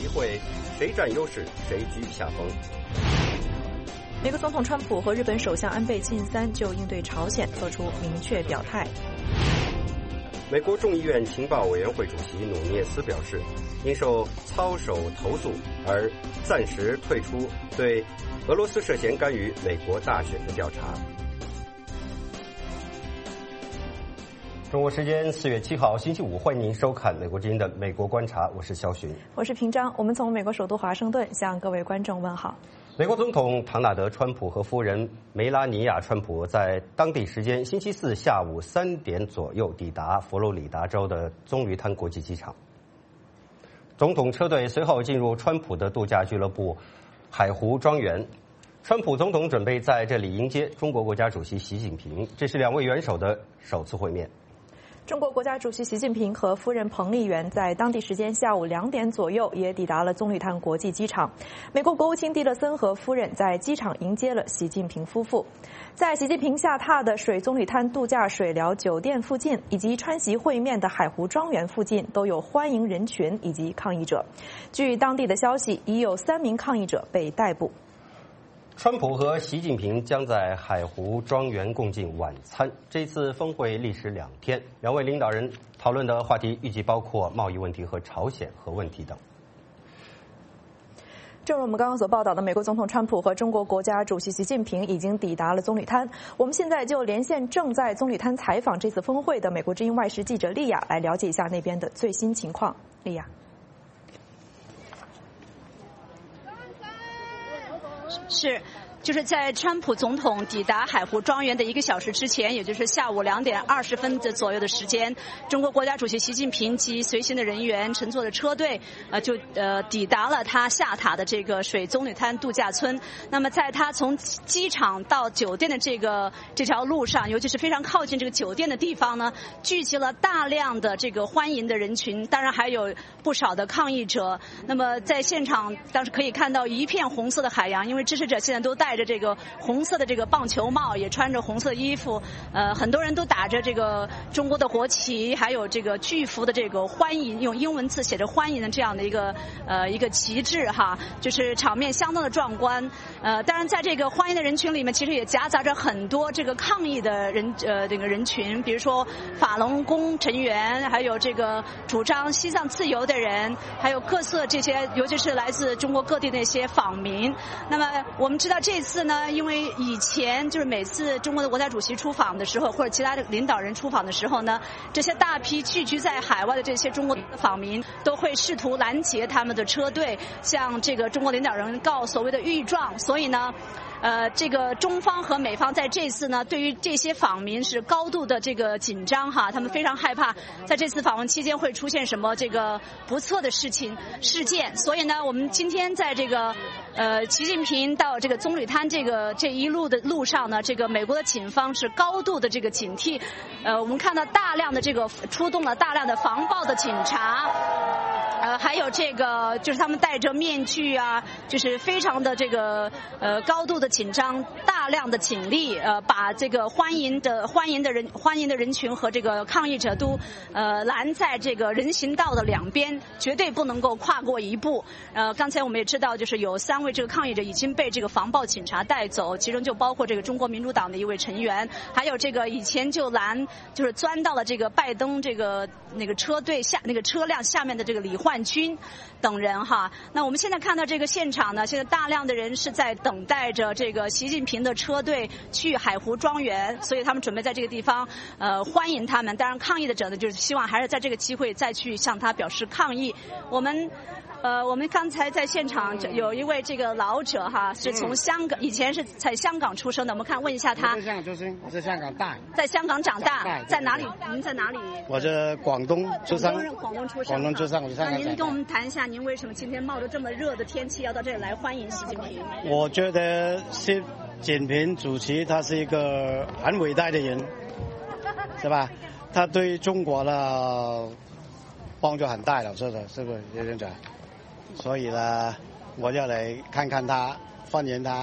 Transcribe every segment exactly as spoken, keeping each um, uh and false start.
一会，谁占优势，谁居下风。 美国总统川普和日本首相安倍晋三就应对朝鲜做出明确表态。 美国众议院情报委员会主席努涅斯表示，因受操守投诉而暂时退出对俄罗斯涉嫌干预美国大选的调查。中国时间四月七号星期五，欢迎您收看美国之音的《美国观察》，我是肖寻， 我是平章。我们从美国首都华盛顿向各位观众问好。 美国总统唐纳德·川普和夫人梅拉尼亚·川普在当地时间星期四下午三点左右抵达佛罗里达州的棕榈滩国际机场。总统车队随后进入川普的度假俱乐部海湖庄园。川普总统准备在这里迎接中国国家主席习近平，这是两位元首的首次会面。 中国国家主席习近平和夫人彭丽媛在当地时间下午两点左右也抵达了棕榈滩国际机场。美国国务卿蒂勒森和夫人在机场迎接了习近平夫妇。在习近平下榻的水棕榈滩度假水疗酒店附近，以及川习会面的海湖庄园附近，都有欢迎人群以及抗议者。据当地的消息，已有三名抗议者被逮捕。 川普和习近平将在海湖庄园共进晚餐。这次峰会历时两天，两位领导人讨论的话题预计包括贸易问题和朝鲜核问题等。 正如我们刚刚所报道的，美国总统川普和中国国家主席习近平已经抵达了棕榈滩。我们现在就连线正在棕榈滩采访这次峰会的美国之音外事记者丽亚，来了解一下那边的最新情况。丽亚。 是，就是在川普总统抵达海湖庄园的一个小时之前，也就是下午两点二十分的左右的时间，中国国家主席习近平及随行的人员乘坐的车队，呃，就呃抵达了他下榻的这个水棕榈滩度假村。那么，在他从机场到酒店的这个这条路上，尤其是非常靠近这个酒店的地方呢，聚集了大量的这个欢迎的人群，当然还有不少的抗议者。那么，在现场当时可以看到一片红色的海洋，因为支持者现在都戴着这个红色的这个棒球帽，也穿着红色的衣服，呃，很多人都打着这个中国的国旗，还有这个巨幅的这个欢迎，用英文字写着欢迎的这样的一个呃一个旗帜哈，就是场面相当的壮观。呃，当然在这个欢迎的人群里面，其实也夹杂着很多这个抗议的人呃这个人群，比如说法轮功成员，还有这个主张西藏自由的人，还有各色这些，尤其是来自中国各地的一些访民。那么我们知道这次呢，因为以前就是每次中国的国家主席出访的时候，或者其他的领导人出访的时候呢，这些大批聚居在海外的这些中国的访民都会试图拦截他们的车队，向这个中国领导人告所谓的御状。所以呢，呃，这个中方和美方在这次呢，对于这些访民是高度的这个紧张哈，他们非常害怕在这次访问期间会出现什么这个不测的事情事件。所以呢，我们今天在这个呃习近平到这个棕榈滩这个这一路的路上呢，这个美国的警方是高度的这个警惕，呃，我们看到大量的这个出动了大量的防暴的警察。呃，还有这个就是他们戴着面具啊，就是非常的这个呃高度的紧张，大量的警力，呃，把这个欢迎的欢迎的人欢迎的人群和这个抗议者都呃拦在这个人行道的两边，绝对不能够跨过一步。呃，刚才我们也知道，就是有三位这个抗议者已经被这个防暴警察带走，其中就包括这个中国民主党的一位成员，还有这个以前就拦就是钻到了这个拜登这个那个车队下那个车辆下面的这个李焕军等人哈。那我们现在看到这个现场呢，现在大量的人是在等待着这个习近平的车队去海湖庄园，所以他们准备在这个地方呃欢迎他们。当然抗议的者呢，就是希望还是在这个机会再去向他表示抗议。我们呃，我们刚才在现场有一位这个老者哈，是从香港，以前是在香港出生的。我们看问一下他。 我在香港出生，我在香港大。 在香港长大， 大在哪里？您在哪里？ 我在广东出生。 广东出生。 广东出生，我在香港长大。 那您跟我们谈一下，您为什么今天冒着这么热的天气要到这里来欢迎习近平？ 我觉得习近平主席他是一个很伟大的人，是吧？他对中国的帮助很大了，是的，是不是叶院长？所以呢，我要来看看他，欢迎他，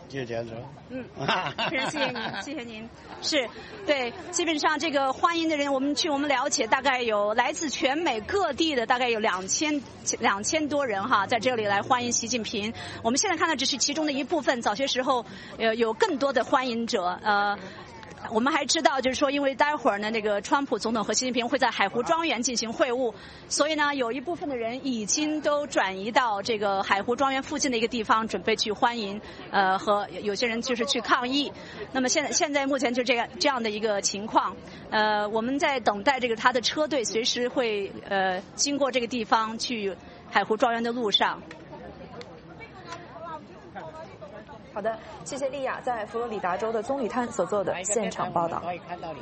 就这样子。 嗯，非常谢谢您，谢谢您。是，对，基本上这个欢迎的人，我们据我们了解，大概有来自全美各地的，大概有两千两千多人哈，在这里来欢迎习近平。我们现在看到只是其中的一部分，早些时候呃有更多的欢迎者，呃。我们还知道，就是说，因为待会儿呢，那个川普总统和习近平会在海湖庄园进行会晤，所以呢，有一部分的人已经都转移到这个海湖庄园附近的一个地方，准备去欢迎，呃，和有些人就是去抗议。那么现在现在目前就这样这样的一个情况，呃，我们在等待这个他的车队随时会呃经过这个地方去海湖庄园的路上。 好的，谢谢丽亚在佛罗里达州的棕榈滩所做的现场报道。 可以看到你。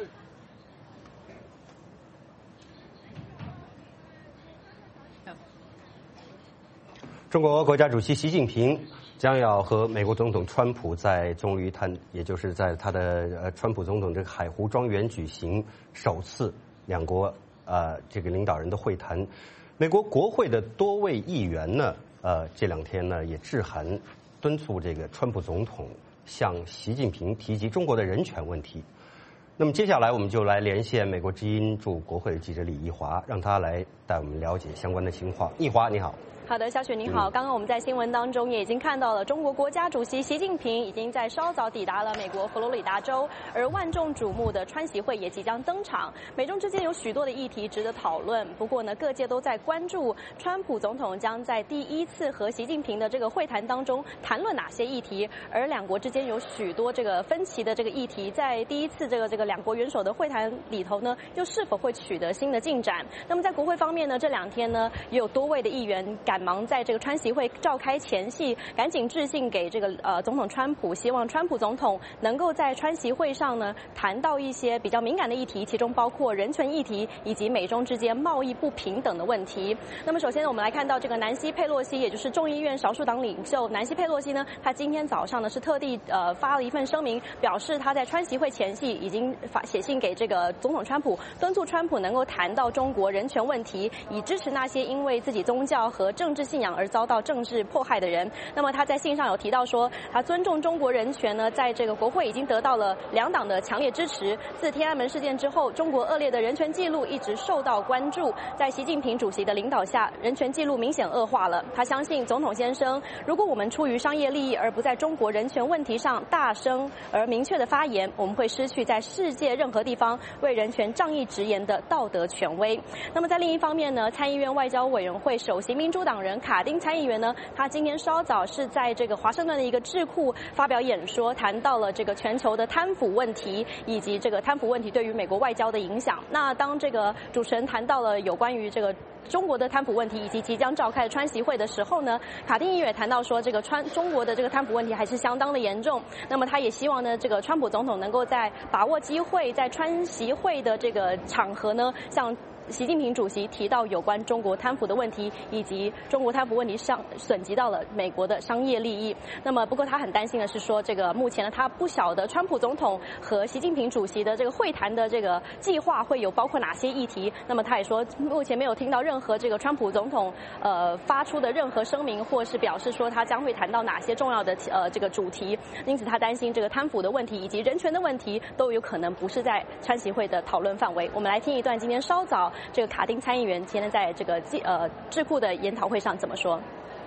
中国国家主席习近平将要和美国总统川普在棕榈滩，也就是在他的呃川普总统这个海湖庄园举行首次两国呃这个领导人的会谈。美国国会的多位议员呢，呃这两天呢也致函敦促这个川普总统向习近平提及中国的人权问题。那么接下来我们就来连线美国之音驻国会的记者李义华，让他来带我们了解相关的情况。义华，你好。 好的，小雪您好。刚刚我们在新闻当中也已经看到了，中国国家主席习近平已经在稍早抵达了美国佛罗里达州，而万众瞩目的川习会也即将登场。美中之间有许多的议题值得讨论，不过呢，各界都在关注川普总统将在第一次和习近平的这个会谈当中谈论哪些议题，而两国之间有许多这个分歧的这个议题，在第一次这个这个两国元首的会谈里头呢，又是否会取得新的进展？那么在国会方面呢，这两天呢，也有多位的议员赶忙在这个川习会召开前夕，赶紧致信给这个呃总统川普，希望川普总统能够在川习会上呢谈到一些比较敏感的议题，其中包括人权议题以及美中之间贸易不平等的问题。那么首先呢，我们来看到这个南希佩洛西，也就是众议院少数党领袖南希佩洛西呢，她今天早上呢是特地呃发了一份声明，表示她在川习会前夕已经发写信给这个总统川普，敦促川普能够谈到中国人权问题，以支持那些因为自己宗教和政治信仰而遭到政治迫害的人。那么他在信上有提到说，他尊重中国人权呢，在这个国会已经得到了两党的强烈支持。自天安门事件之后，中国恶劣的人权记录一直受到关注，在习近平主席的领导下，人权记录明显恶化了。他相信总统先生，如果我们出于商业利益而不在中国人权问题上大声而明确的发言，我们会失去在世界任何地方为人权仗义直言的道德权威。那么在另一方面呢，参议院外交委员会首席民主党人卡丁参议员呢，他今天稍早是在这个华盛顿的一个智库发表演说，谈到了这个全球的贪腐问题以及这个贪腐问题对于美国外交的影响。那当这个主持人谈到了有关于这个中国的贪腐问题以及即将召开的川习会的时候呢，卡丁议员也谈到说，这个川中国的这个贪腐问题还是相当的严重。那么他也希望呢，这个川普总统能够在把握机会，在川习会的这个场合呢，向习近平主席提到有关中国贪腐的问题，以及中国贪腐问题上损及到了美国的商业利益。那么，不过他很担心的是说，这个目前呢，他不晓得川普总统和习近平主席的这个会谈的这个计划会有包括哪些议题。那么他也说，目前没有听到任何这个川普总统呃发出的任何声明，或是表示说他将会谈到哪些重要的呃这个主题。因此，他担心这个贪腐的问题以及人权的问题都有可能不是在川习会的讨论范围。我们来听一段今天稍早这个卡丁参议员今天在这个呃智库的研讨会上怎么说。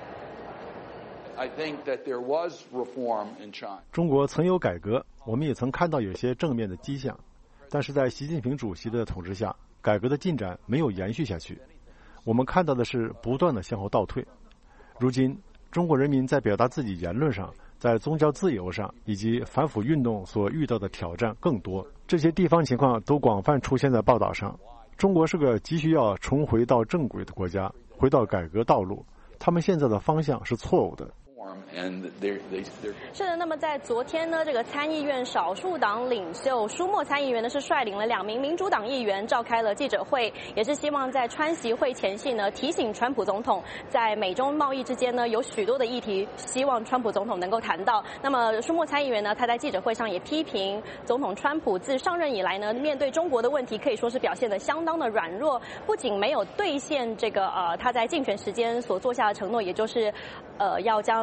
中国曾有改革，我们也曾看到有些正面的迹象，但是在习近平主席的统治下，改革的进展没有延续下去，我们看到的是不断的向后倒退。如今中国人民在表达自己言论上，在宗教自由上以及反腐运动所遇到的挑战更多，这些地方情况都广泛出现在报道上。中国是个急需要重回到正轨的国家，回到改革道路，他们现在的方向是错误的。 是的，那么在昨天呢，这个参议院少数党领袖舒默参议员呢是率领了两名民主党议员召开了记者会，也是希望在川习会前夕呢提醒川普总统，在美中贸易之间呢有许多的议题，希望川普总统能够谈到。那么舒默参议员呢，他在记者会上也批评总统川普自上任以来呢，面对中国的问题可以说是表现得相当的软弱，不仅没有兑现这个呃他在竞选时间所做下的承诺，也就是呃要将在上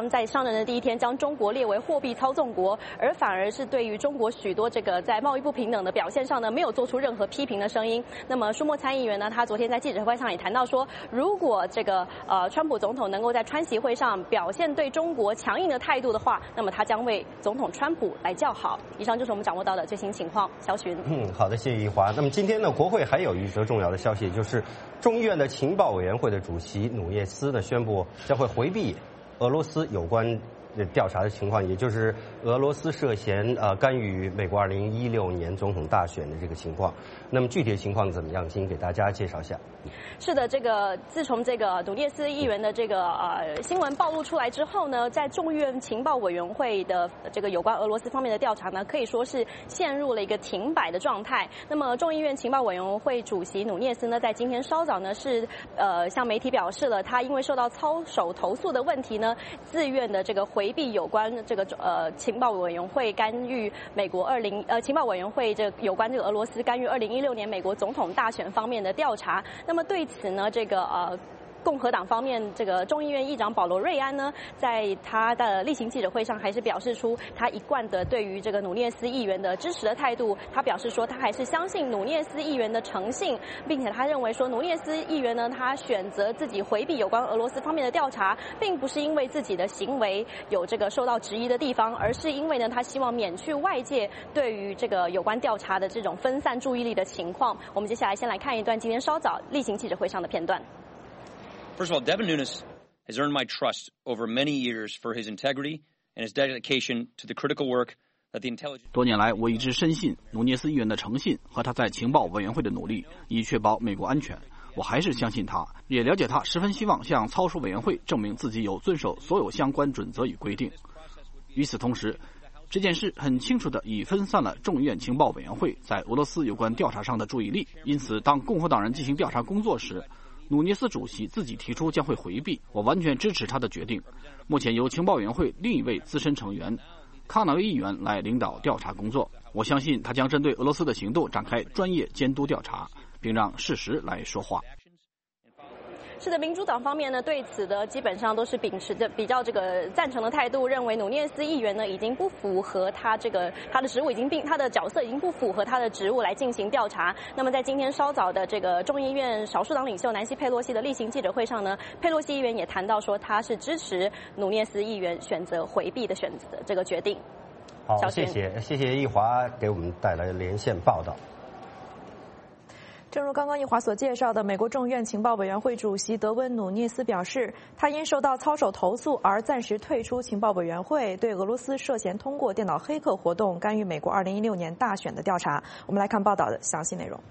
上任的第一天将中国列为货币操纵国，而反而是对于中国许多这个在贸易不平等的表现上呢，没有做出任何批评的声音。那么舒默参议员呢，他昨天在记者会上也谈到说，如果这个呃川普总统能够在川习会上表现对中国强硬的态度的话，那么他将为总统川普来叫好。以上就是我们掌握到的最新情况。肖寻， 嗯，好的，谢谢一华。那么今天呢，国会还有一则重要的消息，就是众议院的情报委员会的主席努涅斯呢宣布将会回避俄罗斯有关调查的情况，也就是俄罗斯涉嫌呃干预美国二零一六年总统大选的这个情况。那么具体的情况怎么样？请给大家介绍一下。 是的，这个自从这个努涅斯议员的这个呃新闻暴露出来之后呢，在众议院情报委员会的这个有关俄罗斯方面的调查呢，可以说是陷入了一个停摆的状态。那么众议院情报委员会主席努涅斯呢，在今天稍早呢是呃向媒体表示了，他因为受到操守投诉的问题呢，自愿的这个回避有关这个呃情报委员会干预美国二零呃情报委员会这有关这个俄罗斯干预二零一六年美国总统大选方面的调查。那么对此呢，这个呃。共和党方面，这个众议院议长保罗·瑞安呢，在他的例行记者会上，还是表示出他一贯的对于这个努涅斯议员的支持的态度。他表示说，他还是相信努涅斯议员的诚信，并且他认为说，努涅斯议员呢，他选择自己回避有关俄罗斯方面的调查，并不是因为自己的行为有这个受到质疑的地方，而是因为呢，他希望免去外界对于这个有关调查的这种分散注意力的情况。我们接下来先来看一段今天稍早例行记者会上的片段。 First of all, Devin Nunes has earned my trust over many years for his integrity and his dedication to the critical work that the intelligence. 多年来，我一直深信努涅斯议员的诚信和他在情报委员会的努力，以确保美国安全。我还是相信他，也了解他十分希望向操守委员会证明自己有遵守所有相关准则与规定。与此同时，这件事很清楚地已分散了众议院情报委员会在俄罗斯有关调查上的注意力。因此，当共和党人进行调查工作时，努涅斯主席自己提出将会回避，我完全支持他的决定。目前由情报委员会另一位资深成员康纳威议员来领导调查工作，我相信他将针对俄罗斯的行动展开专业监督调查，并让事实来说话。 是的，民主党方面呢，对此的基本上都是秉持着比较这个赞成的态度，认为努涅斯议员呢已经不符合他这个他的职务已经并他的角色已经不符合他的职务来进行调查。那么在今天稍早的这个众议院少数党领袖南希·佩洛西的例行记者会上呢，佩洛西议员也谈到说，他是支持努涅斯议员选择回避的选择这个决定。 好，谢谢谢谢一华给我们带来连线报道。 正如刚刚一华所介绍的，美国众院情报委员会主席德温·努涅斯表示，他因受到操守投诉而暂时退出情报委员会对俄罗斯涉嫌通过电脑黑客活动干预美国二零一六年大选的调查。我们来看报道的详细内容。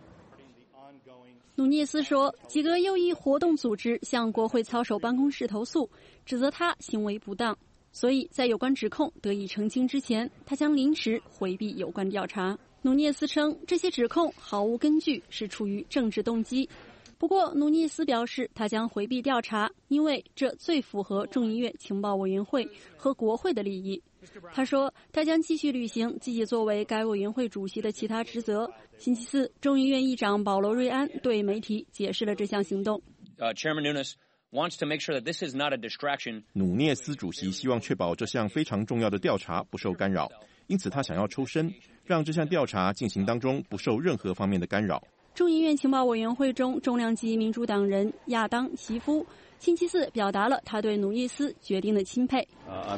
努涅斯说，几个右翼活动组织向国会操守办公室投诉，指责他行为不当，所以在有关指控得以澄清之前，他将临时回避有关调查。努涅斯称这些指控毫无根据，是出于政治动机。不过，努涅斯表示他将回避调查，因为这最符合众议院情报委员会和国会的利益。他说，他将继续履行自己作为该委员会主席的其他职责。星期四，众议院议长保罗·瑞安对媒体解释了这项行动。 Uh, Chairman Nunes wants to make sure that this is not a distraction. 努涅斯主席希望确保这项非常重要的调查不受干扰，因此他想要抽身，让这项调查进行当中不受任何方面的干扰。 众议院情报委员会中重量级民主党人亚当·齐夫星期四表达了他对努涅斯决定的钦佩。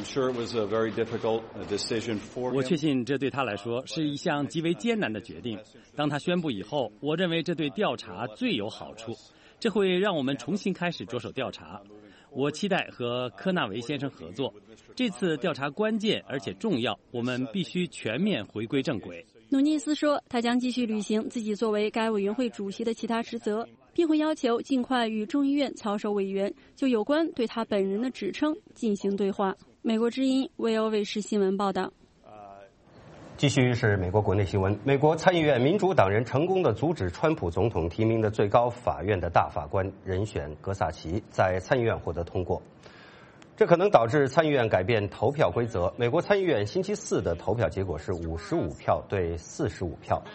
我确信这对他来说是一项极为艰难的决定。当他宣布以后，我认为这对调查最有好处，这会让我们重新开始着手调查。我期待和科纳维先生合作。这次调查关键而且重要，我们必须全面回归正轨。 努涅斯说，他将继续履行自己作为该委员会主席的其他职责，并会要求尽快与众议院操守委员就有关对他本人的指称进行对话。美国之音维欧卫视新闻报道。 继续是美国国内新闻。美国参议院民主党人成功地阻止川普总统提名的最高法院的大法官人选格萨奇在参议院获得通过，这可能导致参议院改变投票规则。美国参议院星期四的投票结果是五十五票对四十五票。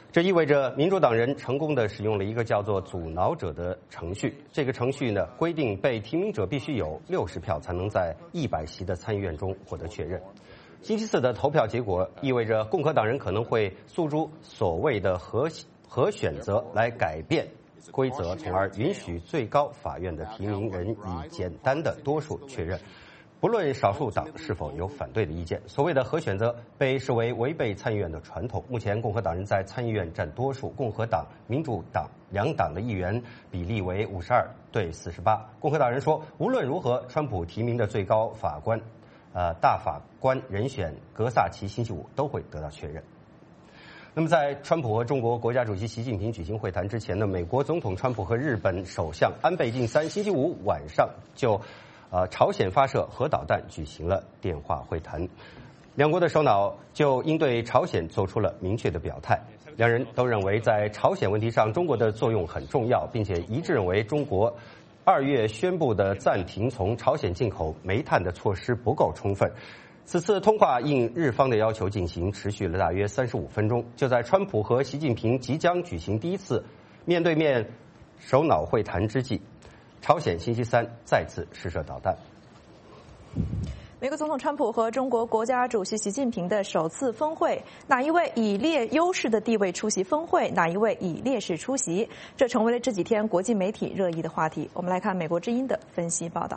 这意味着民主党人成功地使用了一个叫做阻挠者的程序。这个程序呢，规定被提名者必须有六十票才能在一百席的参议院中获得确认。星期四的投票结果意味着共和党人可能会诉诸所谓的核核选择来改变规则，从而允许最高法院的提名人以简单的多数确认，不论少数党是否有反对的意见。所谓的核选择被视为违背参议院的传统。目前共和党人在参议院占多数，共和党、民主党两党的议员比例为五十二对四十八。共和党人说，无论如何，川普提名的最高法官呃，大法官人选格萨奇星期五都会得到确认。那么，在川普和中国国家主席习近平举行会谈之前呢，美国总统川普和日本首相安倍晋三星期五晚上就呃朝鲜发射核导弹举行了电话会谈，两国的首脑就应对朝鲜做出了明确的表态。两人都认为，在朝鲜问题上，中国的作用很重要，并且一致认为中国二月宣布的暂停从朝鲜进口煤炭的措施不够充分。此次通话应日方的要求进行，持续了大约三十五分钟。就在川普和习近平即将举行第一次面对面首脑会谈之际，朝鲜星期三再次试射导弹。 美国总统川普和中国国家主席习近平的首次峰会，哪一位以劣优势的地位出席峰会，哪一位以劣势出席，这成为了这几天国际媒体热议的话题。我们来看美国之音的分析报道。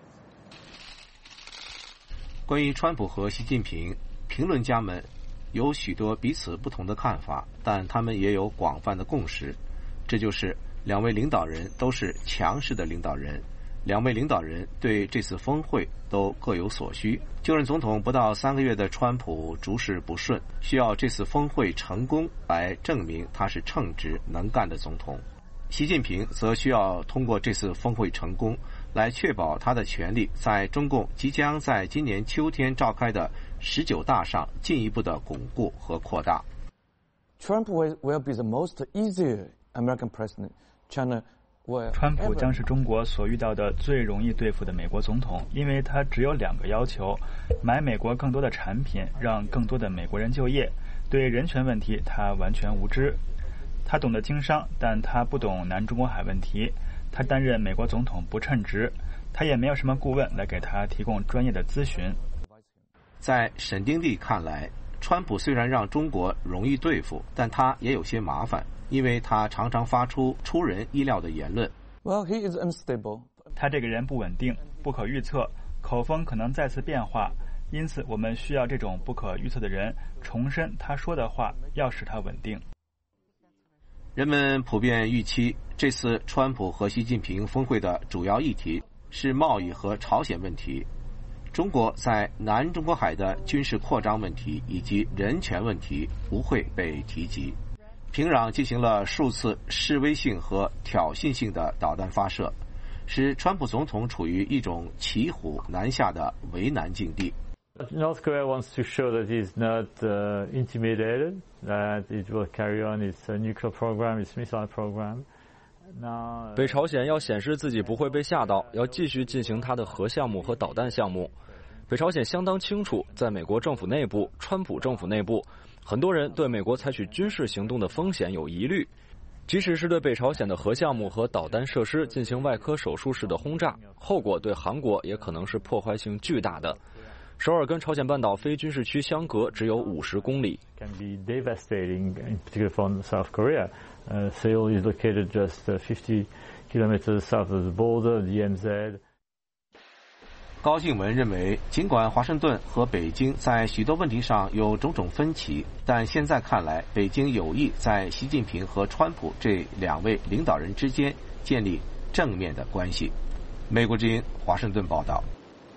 关于川普和习近平，评论家们有许多彼此不同的看法，但他们也有广泛的共识，这就是两位领导人都是强势的领导人。两位领导人对这次峰会都各有所需。就任总统不到三个月的川普诸事不顺，需要这次峰会成功来证明他是称职能干的总统。习近平则需要通过这次峰会成功，来确保他的权力在中共即将在今年秋天召开的十九大上进一步的巩固和扩大。 Trump will be the most easier American president. China 川普将是中国所遇到的最容易对付的美国总统，因为他只有两个要求：买美国更多的产品，让更多的美国人就业。对人权问题，他完全无知。他懂得经商，但他不懂南中国海问题。他担任美国总统不称职，他也没有什么顾问来给他提供专业的咨询。 在沈丁利看来，川普虽然让中国容易对付，但他也有些麻烦。因为他常常发出出人意料的言论。 Well, he is unstable. 他这个人不稳定、不可预测，口风可能再次变化，因此我们需要这种不可预测的人重申他说的话，要使他稳定。 人们普遍预期，这次川普和习近平峰会的主要议题是贸易和朝鲜问题。中国在南中国海的军事扩张问题以及人权问题不会被提及。平壤进行了数次示威性和挑衅性的导弹发射，使川普总统处于一种骑虎难下的为难境地。 North Korea wants to show that it's not uh, intimidated, that it will carry on its uh, nuclear program, its missile program. 北朝鲜要显示自己不会被吓到，要继续进行它的核项目和导弹项目。北朝鲜相当清楚，在美国政府内部、川普政府内部，很多人对美国采取军事行动的风险有疑虑，即使是对北朝鲜的核项目和导弹设施进行外科手术式的轰炸，后果对韩国也可能是破坏性巨大的。首尔跟朝鲜半岛非军事区相隔只有五十公里。 Can be devastating, in particular for South Korea. Uh, Seoul is located just fifty kilometers south of the border, the M Z. 高静文认为，尽管华盛顿和北京在许多问题上有种种分歧，但现在看来，北京有意在习近平和川普这两位领导人之间建立正面的关系。美国之音华盛顿报道。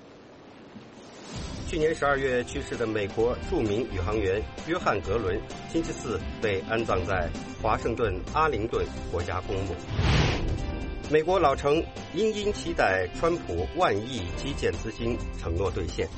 去年十二月去世的美国著名宇航员约翰·格伦，星期四被安葬在华盛顿阿灵顿国家公墓。美国老城殷殷期待川普万亿基建资金承诺兑现。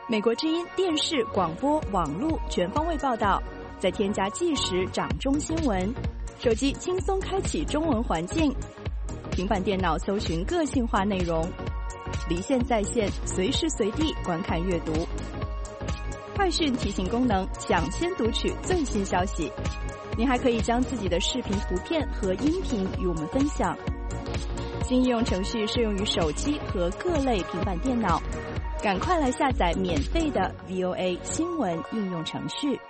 美国之音电视、广播、网络全方位报道，再添加即时掌中新闻，手机轻松开启中文环境，平板电脑搜寻个性化内容，离线在线，随时随地观看阅读。快讯提醒功能，抢先读取最新消息。您还可以将自己的视频、图片和音频与我们分享。新应用程序适用于手机和各类平板电脑，赶快来下载免费的 V O A 新闻应用程序。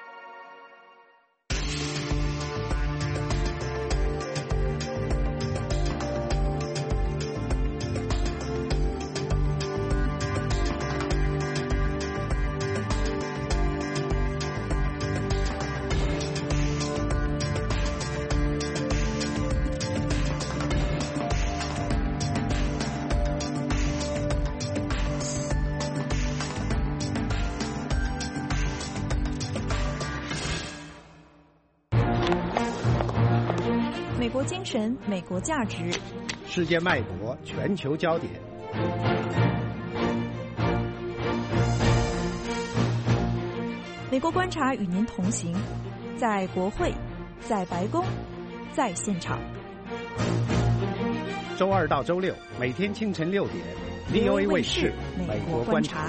美国精神，美国价值， 世界脉搏，全球焦点。 美国观察与您同行，在国会，在白宫，在现场。 周二到周六，每天清晨六点 ，V O A 卫视《美国观察》。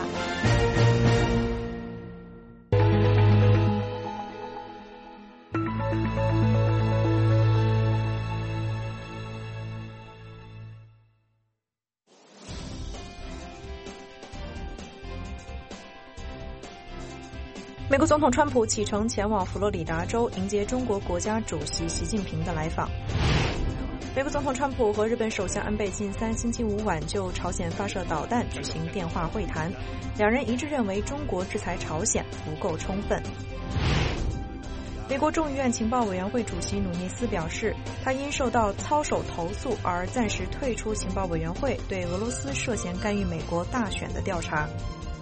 美国总统川普启程前往佛罗里达州迎接中国国家主席习近平的来访。美国总统川普和日本首相安倍晋三星期五晚就朝鲜发射导弹举行电话会谈，两人一致认为中国制裁朝鲜不够充分。美国众议院情报委员会主席努涅斯表示，他因受到操守投诉而暂时退出情报委员会对俄罗斯涉嫌干预美国大选的调查。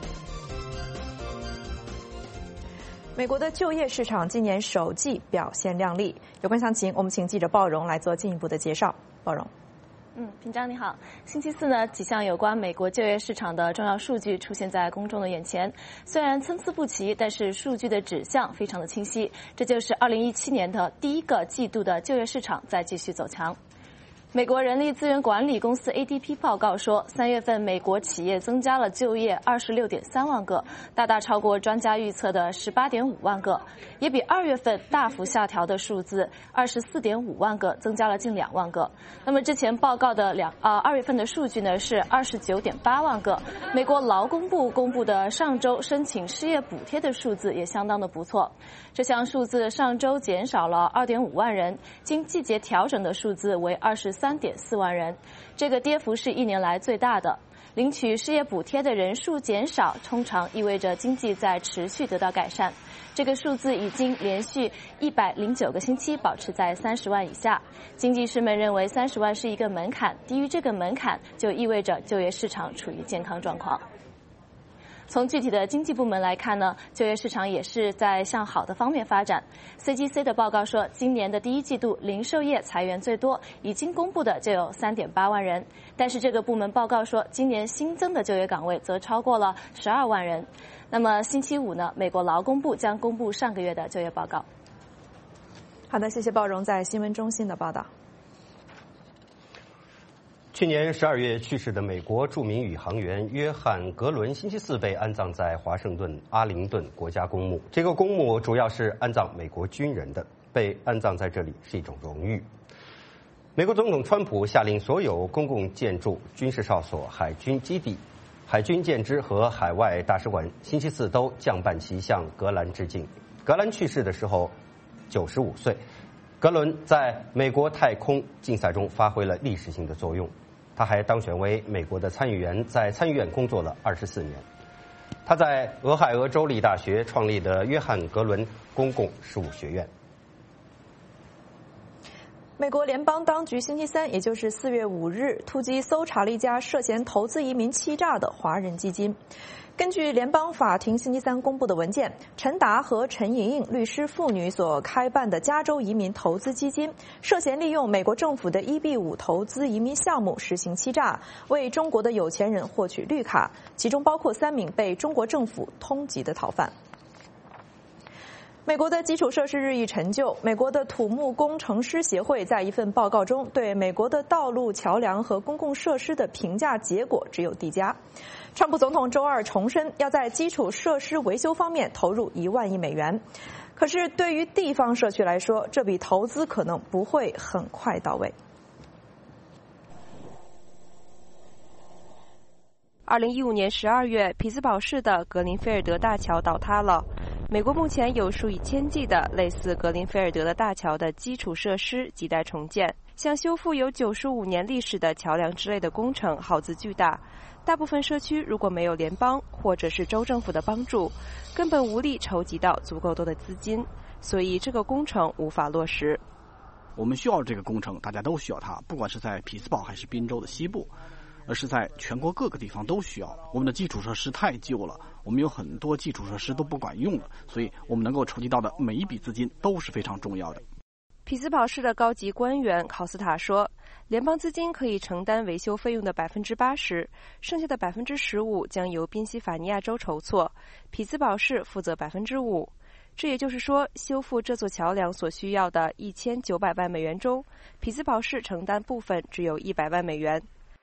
美国的就业市场今年首季表现亮丽，有关详情我们请记者鲍荣来做进一步的介绍。鲍荣。 嗯，平章你好。星期四呢，几项有关美国就业市场的重要数据出现在公众的眼前，虽然参差不齐，但是数据的指向非常的清晰，这就是二零一七年的第一个季度的就业市场在继续走强。美国人力资源管理公司 A D P 报告说，三月份美国企业增加了就业 二十六点三万个，大大超过专家预测的 十八点五万个，也比二月份大幅下调的数字 二十四点五万个增加了近两万个。那么之前报告的两呃二月份的数据呢是 二十九点八万个。美国劳工部公布的上周申请失业补贴的数字也相当的不错，这项数字上周减少了 二点五万人，经季节调整的数字为二十三点四万人，这个跌幅是一年来最大的。领取失业补贴的人数减少，通常意味着经济在持续得到改善。这个数字已经连续一百零九个星期保持在三十万以下。经济师们认为三十万是一个门槛，低于这个门槛就意味着就业市场处于健康状况。从具体的经济部门来看呢，就业市场也是在向好的方面发展。C G C 的报告说，今年的第一季度零售业裁员最多，已经公布的就有 三点八万人。但是这个部门报告说，今年新增的就业岗位则超过了十二万人。那么星期五呢，美国劳工部将公布上个月的就业报告。 好的，谢谢鲍荣在新闻中心的报道。 去年十二月去世的美国著名宇航员约翰·格伦星期四被安葬在华盛顿阿灵顿国家公墓。这个公墓主要是安葬美国军人的，被安葬在这里是一种荣誉。美国总统川普下令所有公共建筑、军事哨所、海军基地、海军舰只和海外大使馆星期四都降半旗向格兰致敬。格兰去世的时候九十五岁。格伦在美国太空竞赛中发挥了历史性的作用。他还当选为美国的参议员，在参议院工作了二十四年。他在俄亥俄州立大学创立的约翰·格伦公共事务学院。 美国联邦当局星期三，也就是四月五日，突击搜查了一家涉嫌投资移民欺诈的华人基金。根据联邦法庭星期三公布的文件，陈达和陈莹莹律师父女所开办的加州移民投资基金，涉嫌利用美国政府的 E B 五投资移民项目实行欺诈，为中国的有钱人获取绿卡，其中包括三名被中国政府通缉的逃犯。美国的基础设施日益陈旧，美国的土木工程师协会在一份报告中对美国的道路、桥梁和公共设施的评价结果只有递加。川普总统周二重申要在基础设施维修方面投入一万亿美元，可是对于地方社区来说，这笔投资可能不会很快到位。 二零一五年十二月，匹兹堡市的格林菲尔德大桥倒塌了。美国目前有数以千计的类似格林菲尔德的大桥的基础设施亟待重建，像修复有九十五年历史的桥梁之类的工程耗资巨大。大部分社区如果没有联邦或者是州政府的帮助，根本无力筹集到足够多的资金，所以这个工程无法落实。 我们需要这个工程，大家都需要它，不管是在匹兹堡还是宾州的西部，而是在全国各个地方都需要。我们的基础设施太旧了，我们有很多基础设施都不管用了，所以我们能够筹集到的每一笔资金都是非常重要的。 匹兹堡市的高级官员考斯塔说，联邦资金可以承担维修费用的百分之八十，剩下的百分之十五将由宾夕法尼亚州筹措，匹兹堡市负责百分之五。这也就是说，修复这座桥梁所需要的一千九百万美元中，匹兹堡市承担部分只有一百万美元。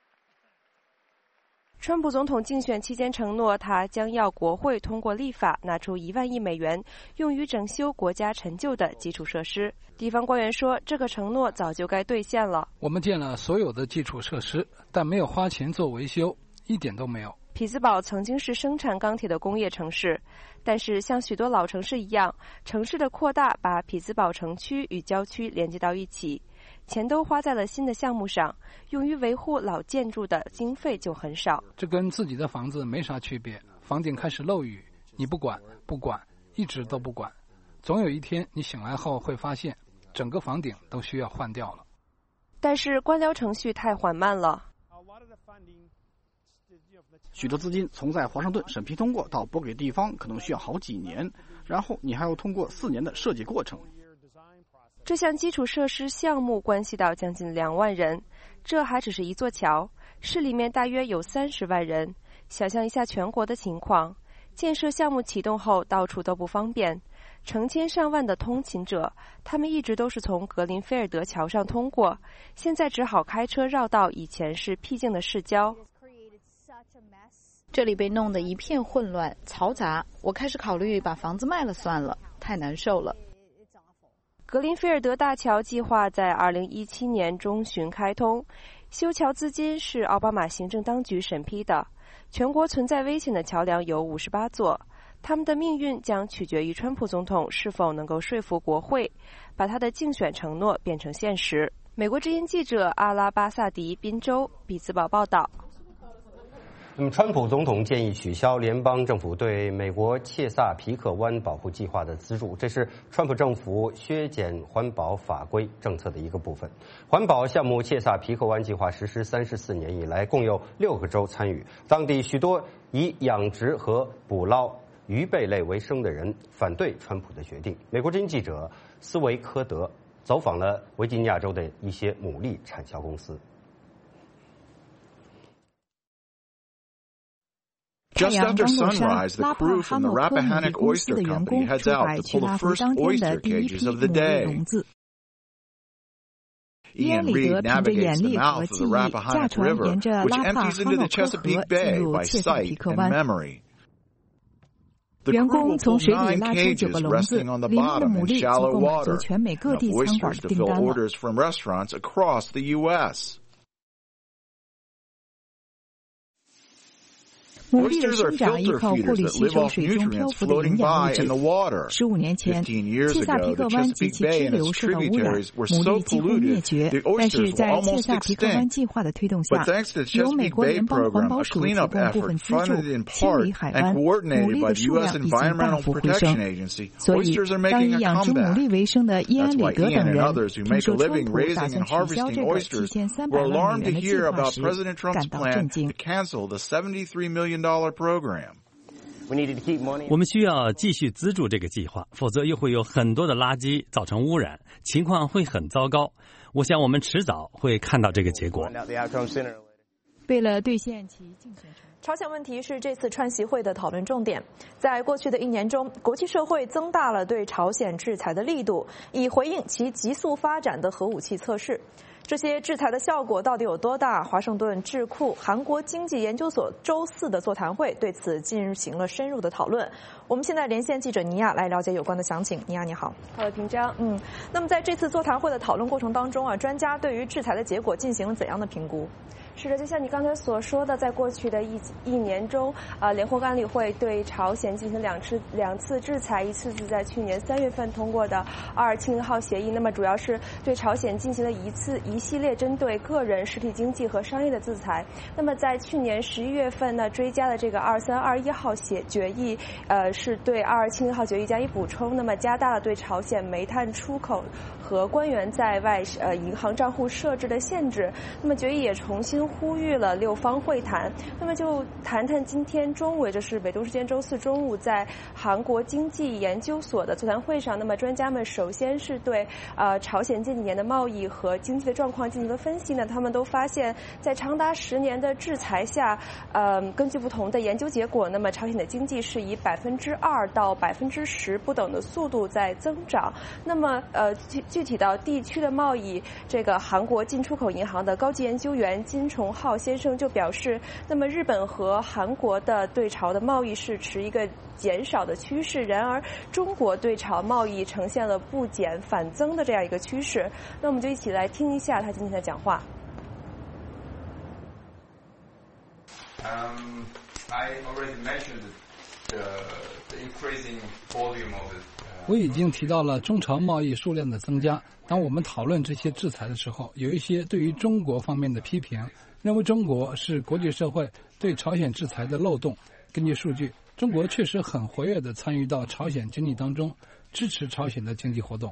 川普总统竞选期间承诺，他将要国会通过立法，拿出一万亿美元用于整修国家陈旧的基础设施。地方官员说，这个承诺早就该兑现了。 我们建了所有的基础设施，但没有花钱做维修，一点都没有。 匹兹堡曾经是生产钢铁的工业城市，但是像许多老城市一样，城市的扩大把匹兹堡城区与郊区连接到一起，钱都花在了新的项目上，用于维护老建筑的经费就很少。 这跟自己的房子没啥区别，房顶开始漏雨，你不管不管，一直都不管，总有一天你醒来后会发现，整个房顶都需要换掉了。 但是官僚程序太缓慢了。 许多资金从在华盛顿审批通过到拨给地方可能需要好几年，然后你还要通过四年的设计过程。 这项基础设施项目关系到将近两万人，这还只是一座桥，市里面大约有三十万人。想象一下全国的情况，建设项目启动后到处都不方便，成千上万的通勤者，他们一直都是从格林菲尔德桥上通过，现在只好开车绕到以前是僻静的市郊。 这里被弄得一片混乱嘈杂，我开始考虑把房子卖了算了，太难受了。 格林菲尔德大桥计划在二零一七年中旬开通，修桥资金是奥巴马行政当局审批的。全国存在危险的桥梁有五十八座，他们的命运将取决于川普总统是否能够说服国会，把他的竞选承诺变成现实。美国之音记者阿拉巴萨迪宾州匹兹堡报道。 那么，川普总统建议取消联邦政府对美国切萨皮克湾保护计划的资助，这是川普政府削减环保法规政策的一个部分。环保项目切萨皮克湾计划实施三十四年以来，共有六个州参与，当地许多以养殖和捕捞鱼贝类为生的人反对川普的决定。美国之音记者斯维科德走访了维吉尼亚州的一些牡蛎产销公司。 Just after sunrise, the crew from the Rappahannock Oyster Company heads out to pull the first oyster cages of the day. Ian Reed navigates the mouth of the Rappahannock River, which empties into the Chesapeake Bay by sight and memory. The crew will pull nine cages resting on the bottom in shallow water, enough oysters to fill orders from restaurants across the U S 牡蛎的生长依靠过滤吸收水中漂浮的营养物质。十五年前，切萨皮克湾及其支流受到污染，牡蛎几乎灭绝。但是在切萨皮克湾计划的推动下，由美国联邦环保署提供部分资助，清理海湾，牡蛎的数量已经大幅回升。所以，当以养殖牡蛎为生的伊安里格等人听说川普打算取消这个七千三百万美元的计划时，感到震惊。 我们需要继续资助这个计划，否则又会有很多的垃圾造成污染，情况会很糟糕。我想我们迟早会看到这个结果。 为了兑现其竞选承诺， 朝鲜问题是这次川习会的讨论重点。在过去的一年中，国际社会增大了对朝鲜制裁的力度，以回应其急速发展的核武器测试。这些制裁的效果到底有多大？华盛顿智库韩国经济研究所周四的座谈会对此进行了深入的讨论。我们现在连线记者尼亚来了解有关的详情。尼亚你好。 好的，平章。 嗯，那么在这次座谈会的讨论过程当中啊，专家对于制裁的结果进行了怎样的评估？ 是的，就像你刚才所说的，在过去的一一年中，啊、呃，联合国安理会对朝鲜进行两次两次制裁，一次是在去年三月份通过的二二七零号协议，那么主要是对朝鲜进行了一次一系列针对个人、实体经济和商业的制裁。那么在去年十一月份呢，追加的这个二三二一号协决议，呃，是对二二七零号决议加以补充，那么加大了对朝鲜煤炭出口和官员在外呃银行账户设置的限制。那么决议也重新呼吁了六方会谈。那么就谈谈今天中午，也就是美东时间周四中午，在韩国经济研究所的座谈会上，那么专家们首先是对呃朝鲜近几年的贸易和经济的状况进行了分析呢。他们都发现，在长达十年的制裁下，呃，根据不同的研究结果，那么朝鲜的经济是以百分之二到百分之十不等的速度在增长。那么呃具具体到地区的贸易，这个韩国进出口银行的高级研究员金崇浩先生就表示，那么日本和韩国的对朝的贸易是持一个减少的趋势，然而中国对朝贸易呈现了不减反增的这样一个趋势。那我们就一起来听一下他今天的讲话。 Um, I already mentioned the, the increasing volume of it. 我已经提到了中朝贸易数量的增加。当我们讨论这些制裁的时候，有一些对于中国方面的批评，认为中国是国际社会对朝鲜制裁的漏洞。根据数据，中国确实很活跃地参与到朝鲜经济当中，支持朝鲜的经济活动。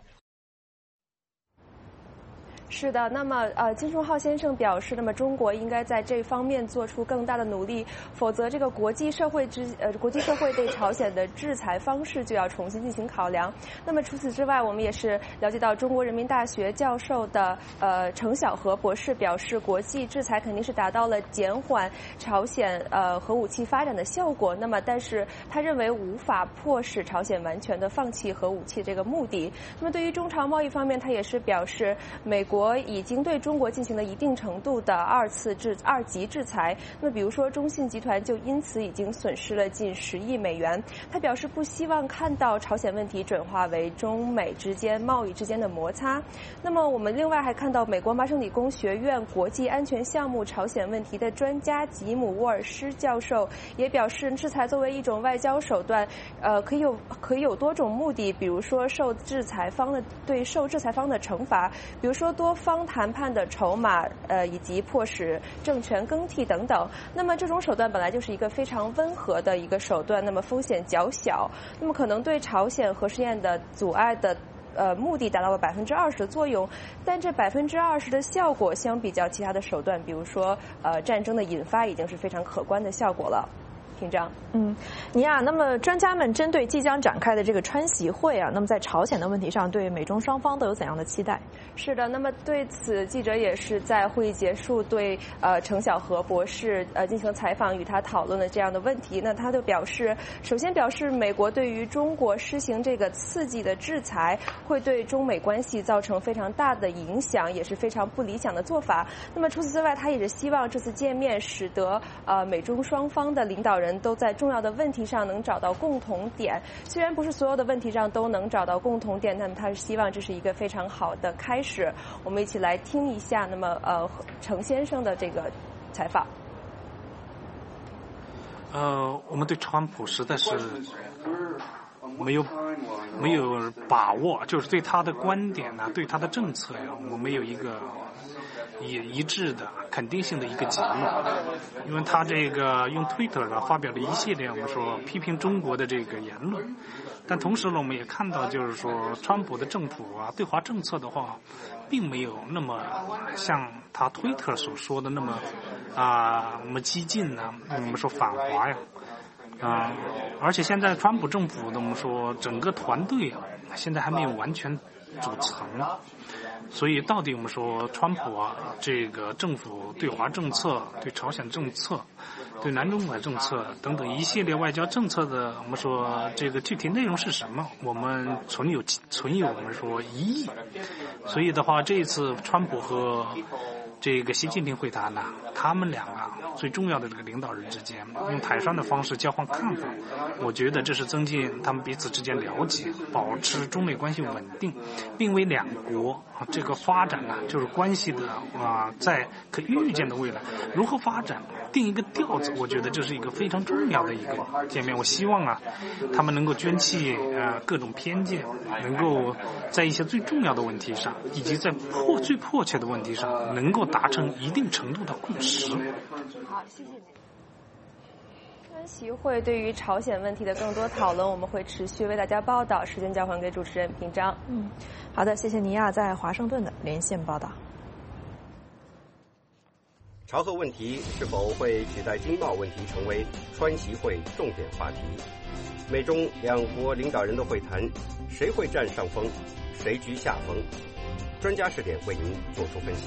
是的，那么呃，金崇浩先生表示，那么中国应该在这方面做出更大的努力，否则这个国际社会之呃国际社会对朝鲜的制裁方式就要重新进行考量。那么除此之外，我们也是了解到，中国人民大学教授的呃程晓和博士表示，国际制裁肯定是达到了减缓朝鲜呃核武器发展的效果。那么，但是他认为无法迫使朝鲜完全的放弃核武器这个目的。那么对于中朝贸易方面，他也是表示，美国已经对中国进行了一定程度的二次制二级制裁。那么比如说中信集团就因此已经损失了近十亿美元。他表示不希望看到朝鲜问题转化为中美之间贸易之间的摩擦。那么我们另外还看到美国麻省理工学院国际安全项目朝鲜问题的专家吉姆沃尔施教授也表示，制裁作为一种外交手段，呃，可以有可以有多种目的，比如说受制裁方的对受制裁方的惩罚，比如说多方谈判的筹码，呃，以及迫使政权更替等等。那么这种手段本来就是一个非常温和的一个手段，那么风险较小，那么可能对朝鲜核试验的阻碍的呃目的达到了百分之二十的作用，但这百分之二十的效果相比较其他的手段，比如说呃战争的引发，已经是非常可观的效果了。屏障。 嗯，尼亚，那么专家们针对即将展开的这个川习会啊，那么在朝鲜的问题上，对美中双方都有怎样的期待？ 是的，那么对此，记者也是在会议结束对呃程晓和博士呃进行采访，与他讨论了这样的问题。那他就表示，首先表示美国对于中国施行这个刺激的制裁，会对中美关系造成非常大的影响，也是非常不理想的做法。那么除此之外，他也是希望这次见面使得呃美中双方的领导人都在重要的问题上能找到共同点。虽然不是所有的问题上都能找到共同点，那么他是希望这是一个非常好的开始。我们一起来听一下，那么呃程先生的这个采访。 呃，我们对川普实在是没有没有把握，就是对他的观点呢、啊，对他的政策呀，我没有一个一一致的肯定性的一个结论。因为他这个用 Twitter 呢发表了一系列我们说批评中国的这个言论，但同时呢，我们也看到就是说川普的政府啊，对华政策的话，并没有那么像他 Twitter 所说的那么啊那么激进呢、啊，我们说反华呀。啊、呃，而且现在川普政府的我们说整个团队啊，现在还没有完全组成，所以到底我们说川普啊，这个政府对华政策、对朝鲜政策、对南中国政策等等一系列外交政策的，我们说这个具体内容是什么，我们存有存有我们说疑义。所以的话，这一次川普和这个习近平会谈呢，他们两个最重要的这个领导人之间用台商的方式交换看法，我觉得这是增进他们彼此之间了解，保持中美关系稳定，并为两国啊这个发展呢，就是关系的啊在可预见的未来如何发展定一个调子，我觉得这是一个非常重要的一个见面。我希望啊，他们能够捐弃呃各种偏见，能够在一些最重要的问题上，以及在迫最迫切的问题上，能够达成一定程度的共识。 好，谢谢您。川习会对于朝鲜问题的更多讨论，我们会持续为大家报道。时间交还给主持人平章。 嗯，好的，谢谢尼亚在华盛顿的连线报道。 朝核问题是否会取代经贸问题成为川习会重点话题？美中两国领导人的会谈，谁会占上风，谁居下风？专家视点为您做出分析。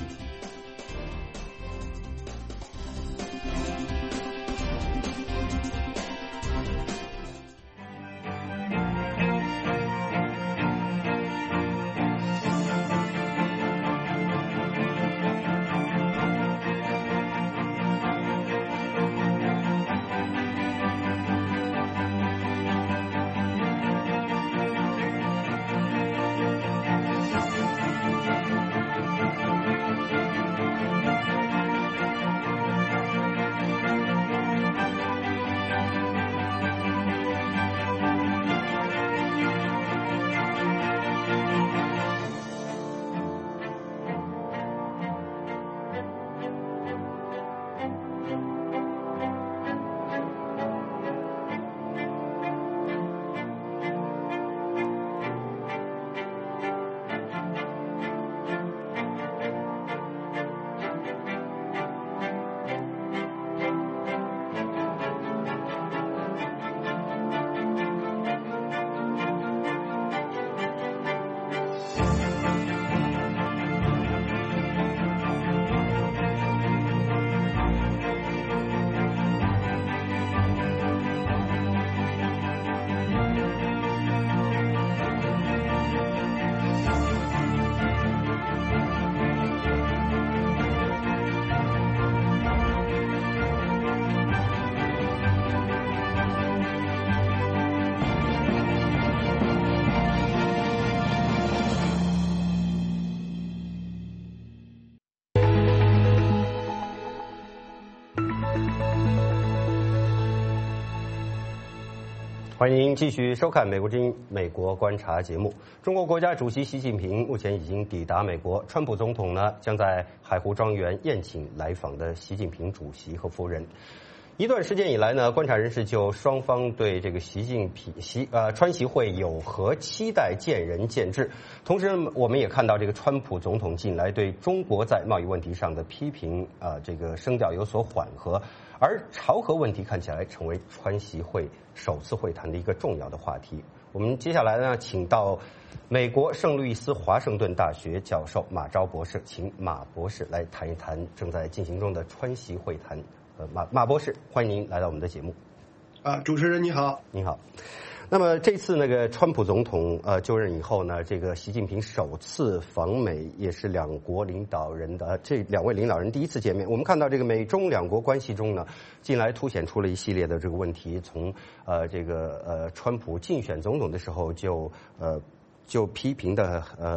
欢迎您继续收看《美国之音》美国观察节目。中国国家主席习近平目前已经抵达美国，川普总统呢将在海湖庄园宴请来访的习近平主席和夫人。一段时间以来呢，观察人士就双方对这个习近平习呃川习会有何期待见仁见智。同时，我们也看到这个川普总统近来对中国在贸易问题上的批评啊、呃，这个声调有所缓和。而朝核问题看起来成为川习会首次会谈的一个重要的话题。我们接下来呢，请到美国圣路易斯华盛顿大学教授马昭博士，请马博士来谈一谈正在进行中的川习会谈。呃，马马博士，欢迎您来到我们的节目。 啊，主持人你好， 你好。那么这次那个川普总统呃就任以后呢，这个习近平首次访美，也是两国领导人的这两位领导人第一次见面。我们看到这个美中两国关系中呢，近来凸显出了一系列的这个问题，从呃这个呃川普竞选总统的时候就呃就批评的呃。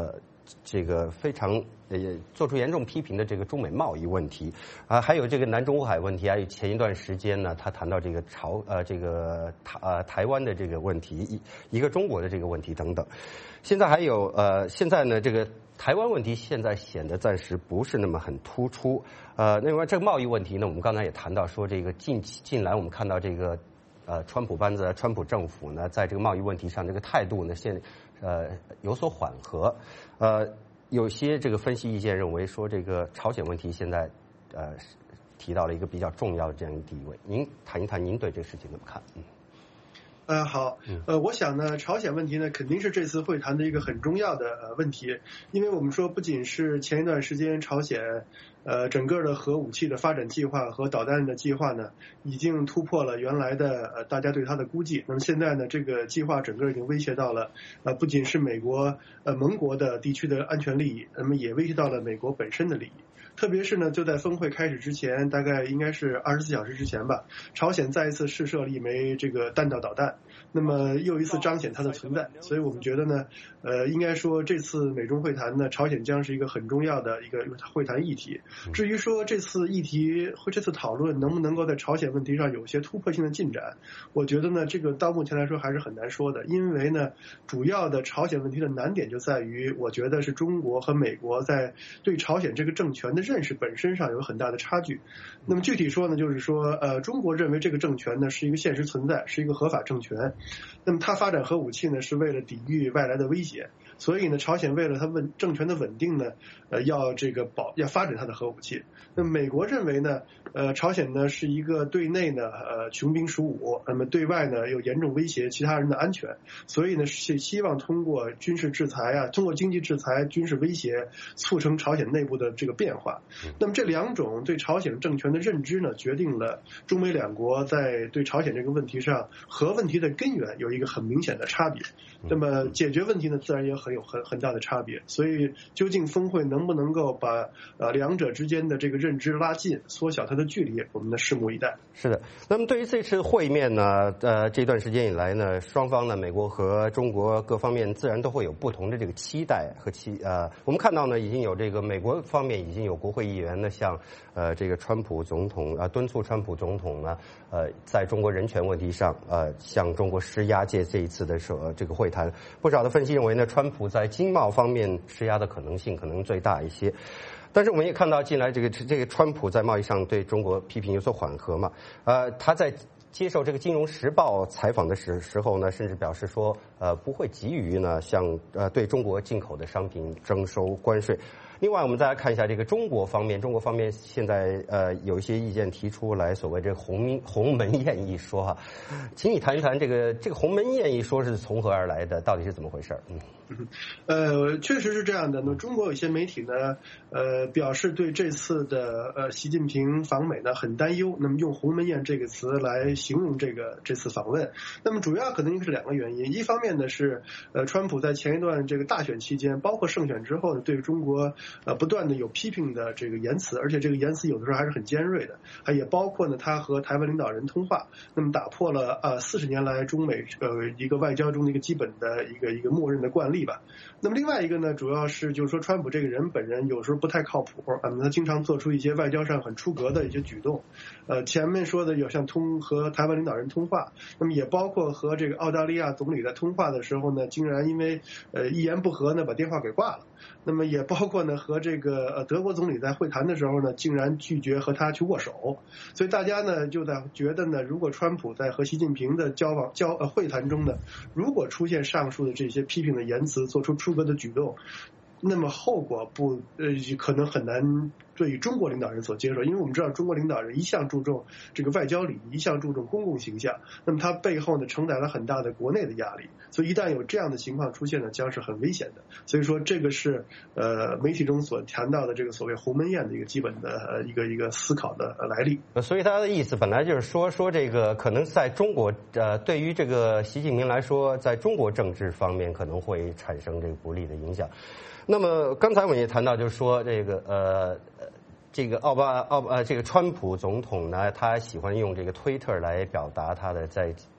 这个非常呃做出严重批评的这个中美贸易问题啊，还有这个南中海问题，还有前一段时间呢，他谈到这个朝呃这个台呃台湾的这个问题，一一个中国的这个问题等等。现在还有呃现在呢这个台湾问题现在显得暂时不是那么很突出。呃，另外这个贸易问题呢，我们刚才也谈到说，这个近近来我们看到这个呃川普班子、川普政府呢，在这个贸易问题上这个态度呢，现呃有所缓和。呃，有些这个分析意见认为说，这个朝鲜问题现在呃提到了一个比较重要的这样一个地位。您谈一谈您对这个事情怎么看？嗯。 呃，好，呃，我想呢，朝鲜问题呢，肯定是这次会谈的一个很重要的呃问题，因为我们说，不仅是前一段时间朝鲜，呃，整个的核武器的发展计划和导弹的计划呢，已经突破了原来的呃大家对它的估计。那么现在呢，这个计划整个已经威胁到了呃，不仅是美国呃盟国的地区的安全利益，那么也威胁到了美国本身的利益。特别是呢，就在峰会开始之前，大概应该是二十四小时之前吧，朝鲜再一次试射了一枚这个弹道导弹，那么又一次彰显它的存在。所以我们觉得呢，呃，应该说这次美中会谈呢，朝鲜将是一个很重要的一个会谈议题。至于说这次议题或这次讨论能不能够在朝鲜问题上有些突破性的进展，我觉得呢，这个到目前来说还是很难说的，因为呢，主要的朝鲜问题的难点就在于，我觉得是中国和美国在对朝鲜这个政权的认识本身上有很大的差距。那么具体说呢，就是说，呃，中国认为这个政权呢是一个现实存在，是一个合法政权。那么它发展核武器呢，是为了抵御外来的威胁。所以呢，朝鲜为了它稳政权的稳定呢，呃，要这个保要发展它的核武器。那么美国认为呢，呃，朝鲜呢是一个对内呢呃穷兵黩武，那么对外呢又严重威胁其他人的安全，所以呢是希望通过军事制裁啊，通过经济制裁、军事威胁，促成朝鲜内部的这个变化。那么这两种对朝鲜政权的认知呢，决定了中美两国在对朝鲜这个问题上，核问题的根源有一个很明显的差别。那么解决问题呢，自然也很有很很大的差别。所以究竟峰会能不能够把呃两者之间的这个认知拉近，缩小它的距离，我们呢拭目以待。 是的。那么对于这次会面呢，呃，这段时间以来呢，双方呢，美国和中国各方面自然都会有不同的这个期待和期呃，我们看到呢，已经有这个美国方面已经有国会议员呢，向呃这个川普总统啊、呃、敦促川普总统呢，呃，在中国人权问题上呃向中国施压，借这一次的呃这个会谈，不少的分析认为呢，川普在经贸方面施压的可能性可能最大一些。但是我们也看到，近来这个这个川普在贸易上对中国批评有所缓和嘛，呃，他在接受这个《金融时报》采访的时时候呢，甚至表示说，呃，不会急于呢向呃对中国进口的商品征收关税。另外，我们再来看一下这个中国方面，中国方面现在呃有一些意见提出来，所谓这个鸿门鸿门宴一说哈，请你谈一谈这个这个鸿门宴一说是从何而来的，到底是怎么回事？嗯。 呃，确实是这样的。那么中国有些媒体呢，呃，表示对这次的呃习近平访美呢很担忧。那么用鸿门宴这个词来形容这个这次访问，那么主要可能是两个原因。一方面呢是呃，川普在前一段这个大选期间，包括胜选之后呢，对中国呃不断的有批评的这个言辞，而且这个言辞有的时候还是很尖锐的。还也包括呢，他和台湾领导人通话，那么打破了呃四十年来中美呃一个外交中的一个基本的一个一个默认的惯例吧。那么另外一个呢，主要是就是说川普这个人本人有时候不太靠谱，嗯，他经常做出一些外交上很出格的一些举动。呃，前面说的有像通和台湾领导人通话，那么也包括和这个澳大利亚总理在通话的时候呢，竟然因为呃一言不合呢把电话给挂了。那么也包括呢和这个呃德国总理在会谈的时候呢，竟然拒绝和他去握手。所以大家呢就在觉得呢，如果川普在和习近平的交往交呃会谈中呢，如果出现上述的这些批评的言辞，做出出格的举动，那么后果不呃可能很难对于中国领导人所接受。因为我们知道中国领导人一向注重这个外交礼仪，一向注重公共形象，那么他背后呢承载了很大的国内的压力，所以一旦有这样的情况出现呢，将是很危险的。所以说这个是呃媒体中所谈到的这个所谓鸿门宴的一个基本的呃一个一个思考的来历。 所以他的意思本来就是说说这个可能在中国呃对于这个习近平来说，在中国政治方面可能会产生这个不利的影响。那么刚才我们也谈到，就是说这个呃，这个奥巴奥呃这个川普总统呢，他喜欢用这个推特来表达他的在对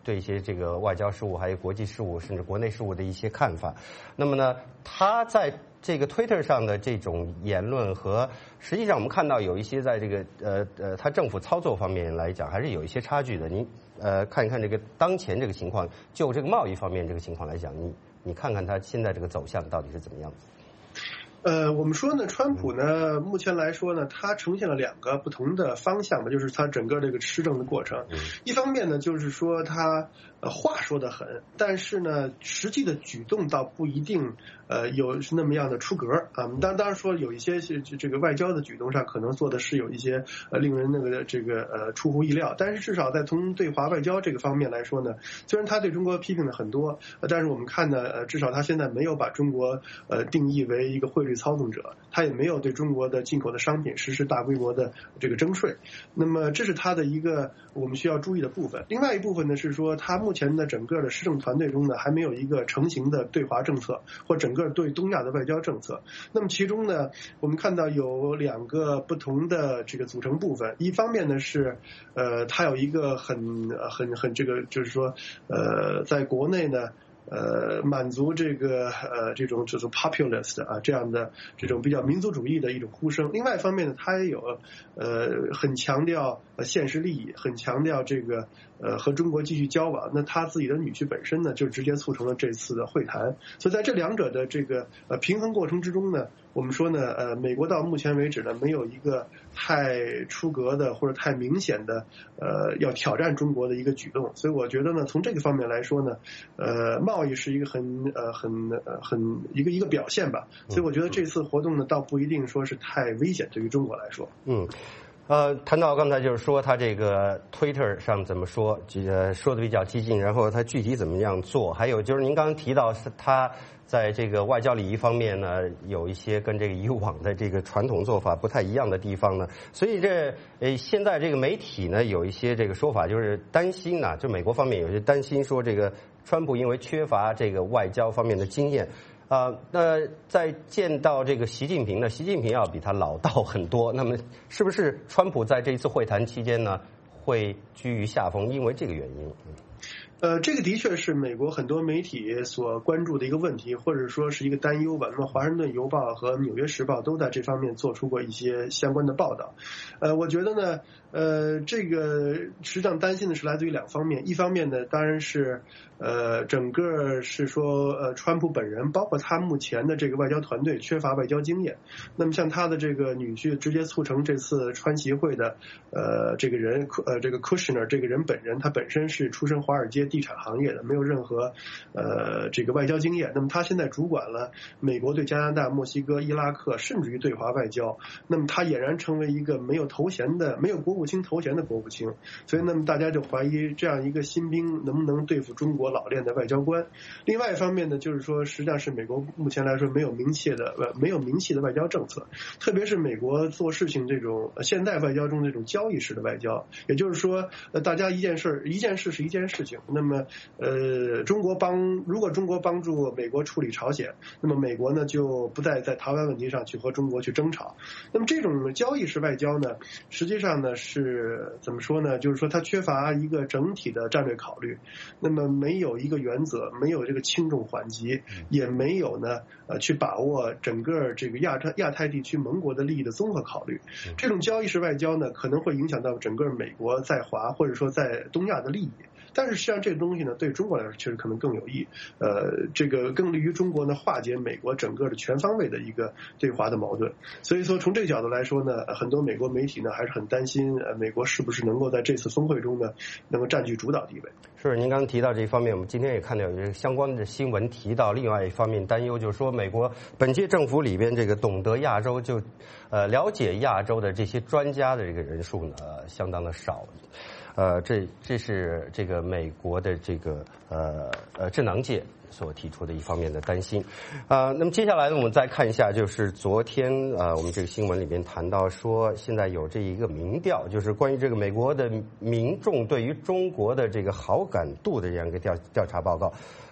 对一些这个外交事务、还有国际事务，甚至国内事务的一些看法。那么呢，他在这个 Twitter 上的这种言论和实际上我们看到有一些在这个呃呃他政府操作方面来讲，还是有一些差距的。您呃看一看这个当前这个情况，就这个贸易方面这个情况来讲，你你看看他现在这个走向到底是怎么样子？ 呃，我们说呢，川普呢，目前来说呢，他呈现了两个不同的方向吧，就是他整个这个施政的过程。一方面呢，就是说他呃话说得很，但是呢，实际的举动倒不一定呃有那么样的出格啊。当当然说有一些这个外交的举动上可能做的是有一些呃令人那个这个呃出乎意料，但是至少在从对华外交这个方面来说呢，虽然他对中国批评的很多，但是我们看呢，呃至少他现在没有把中国呃定义为一个汇率操纵者，他也没有对中国的进口的商品实施大规模的这个征税。那么这是他的一个我们需要注意的部分。另外一部分呢是说，他目前的整个的施政团队中呢，还没有一个成型的对华政策或整个对东亚的外交政策。那么其中呢，我们看到有两个不同的这个组成部分。一方面呢是呃，他有一个很很很这个就是说呃，在国内呢。呃，满足这个呃这种这种 populist 啊这样的这种比较民族主义的一种呼声。另外一方面呢，他也有呃很强调呃现实利益，很强调这个呃和中国继续交往。那他自己的女婿本身呢，就直接促成了这次的会谈。所以在这两者的这个呃平衡过程之中呢，我们说呢，呃，美国到目前为止呢，没有一个太出格的或者太明显的呃要挑战中国的一个举动。所以我觉得呢，从这个方面来说呢，呃，贸易是一个很呃很呃很一个一个表现吧。所以我觉得这次活动呢，倒不一定说是太危险，对于中国来说。 嗯。呃，谈到刚才就是说他这个 Twitter 上怎么说，呃，说的比较激进，然后他具体怎么样做，还有就是您刚刚提到是他在这个外交礼仪方面呢，有一些跟这个以往的这个传统做法不太一样的地方呢，所以这呃现在这个媒体呢有一些这个说法，就是担心呢，就美国方面有些担心说这个川普因为缺乏这个外交方面的经验。啊、呃，那在见到这个习近平呢，习近平要比他老道很多。那么，是不是川普在这一次会谈期间呢，会居于下风？因为这个原因？ 呃，这个的确是美国很多媒体所关注的一个问题，或者说是一个担忧吧。那么，《华盛顿邮报》和《纽约时报》都在这方面做出过一些相关的报道。呃，我觉得呢，呃，这个实际上担心的是来自于两方面。一方面呢，当然是呃，整个是说呃，川普本人，包括他目前的这个外交团队缺乏外交经验。那么，像他的这个女婿直接促成这次川习会的呃这个人，呃，这个 Kushner 这个人本人，他本身是出身华尔街地产行业的，没有任何呃这个外交经验。那么他现在主管了美国对加拿大、墨西哥、伊拉克，甚至于对华外交。那么他俨然成为一个没有头衔的、没有国务卿头衔的国务卿。所以，那么大家就怀疑这样一个新兵能不能对付中国老练的外交官。另外一方面呢，就是说，实际上是美国目前来说没有明确的、呃没有明细的外交政策，特别是美国做事情这种现代外交中这种交易式的外交，也就是说，呃，大家一件事一件事是一件事情。那么，呃，中国帮如果中国帮助美国处理朝鲜，那么美国呢就不再在台湾问题上去和中国去争吵。那么这种交易式外交呢，实际上呢是怎么说呢？就是说它缺乏一个整体的战略考虑，那么没有一个原则，没有这个轻重缓急，也没有呢呃去把握整个这个亚太亚太地区盟国的利益的综合考虑。这种交易式外交呢，可能会影响到整个美国在华或者说在东亚的利益。但是实际上这个东西呢，对中国来说确实可能更有益，呃，这个更利于中国呢化解美国整个的全方位的一个对华的矛盾。所以说从这个角度来说呢，很多美国媒体呢还是很担心，呃，美国是不是能够在这次峰会中呢能够占据主导地位。 是，您刚刚提到这一方面，我们今天也看到有这个相关的新闻提到另外一方面担忧，就是说美国本届政府里边这个懂得亚洲就呃了解亚洲的这些专家的这个人数呢、呃、相当的少。呃，这这是这个美国的这个呃呃智囊界所提出的一方面的担心。啊、呃，那么接下来呢，我们再看一下，就是昨天呃我们这个新闻里边谈到说，现在有这一个民调，就是关于这个美国的民众对于中国的这个好感度的这样一个调调查报告。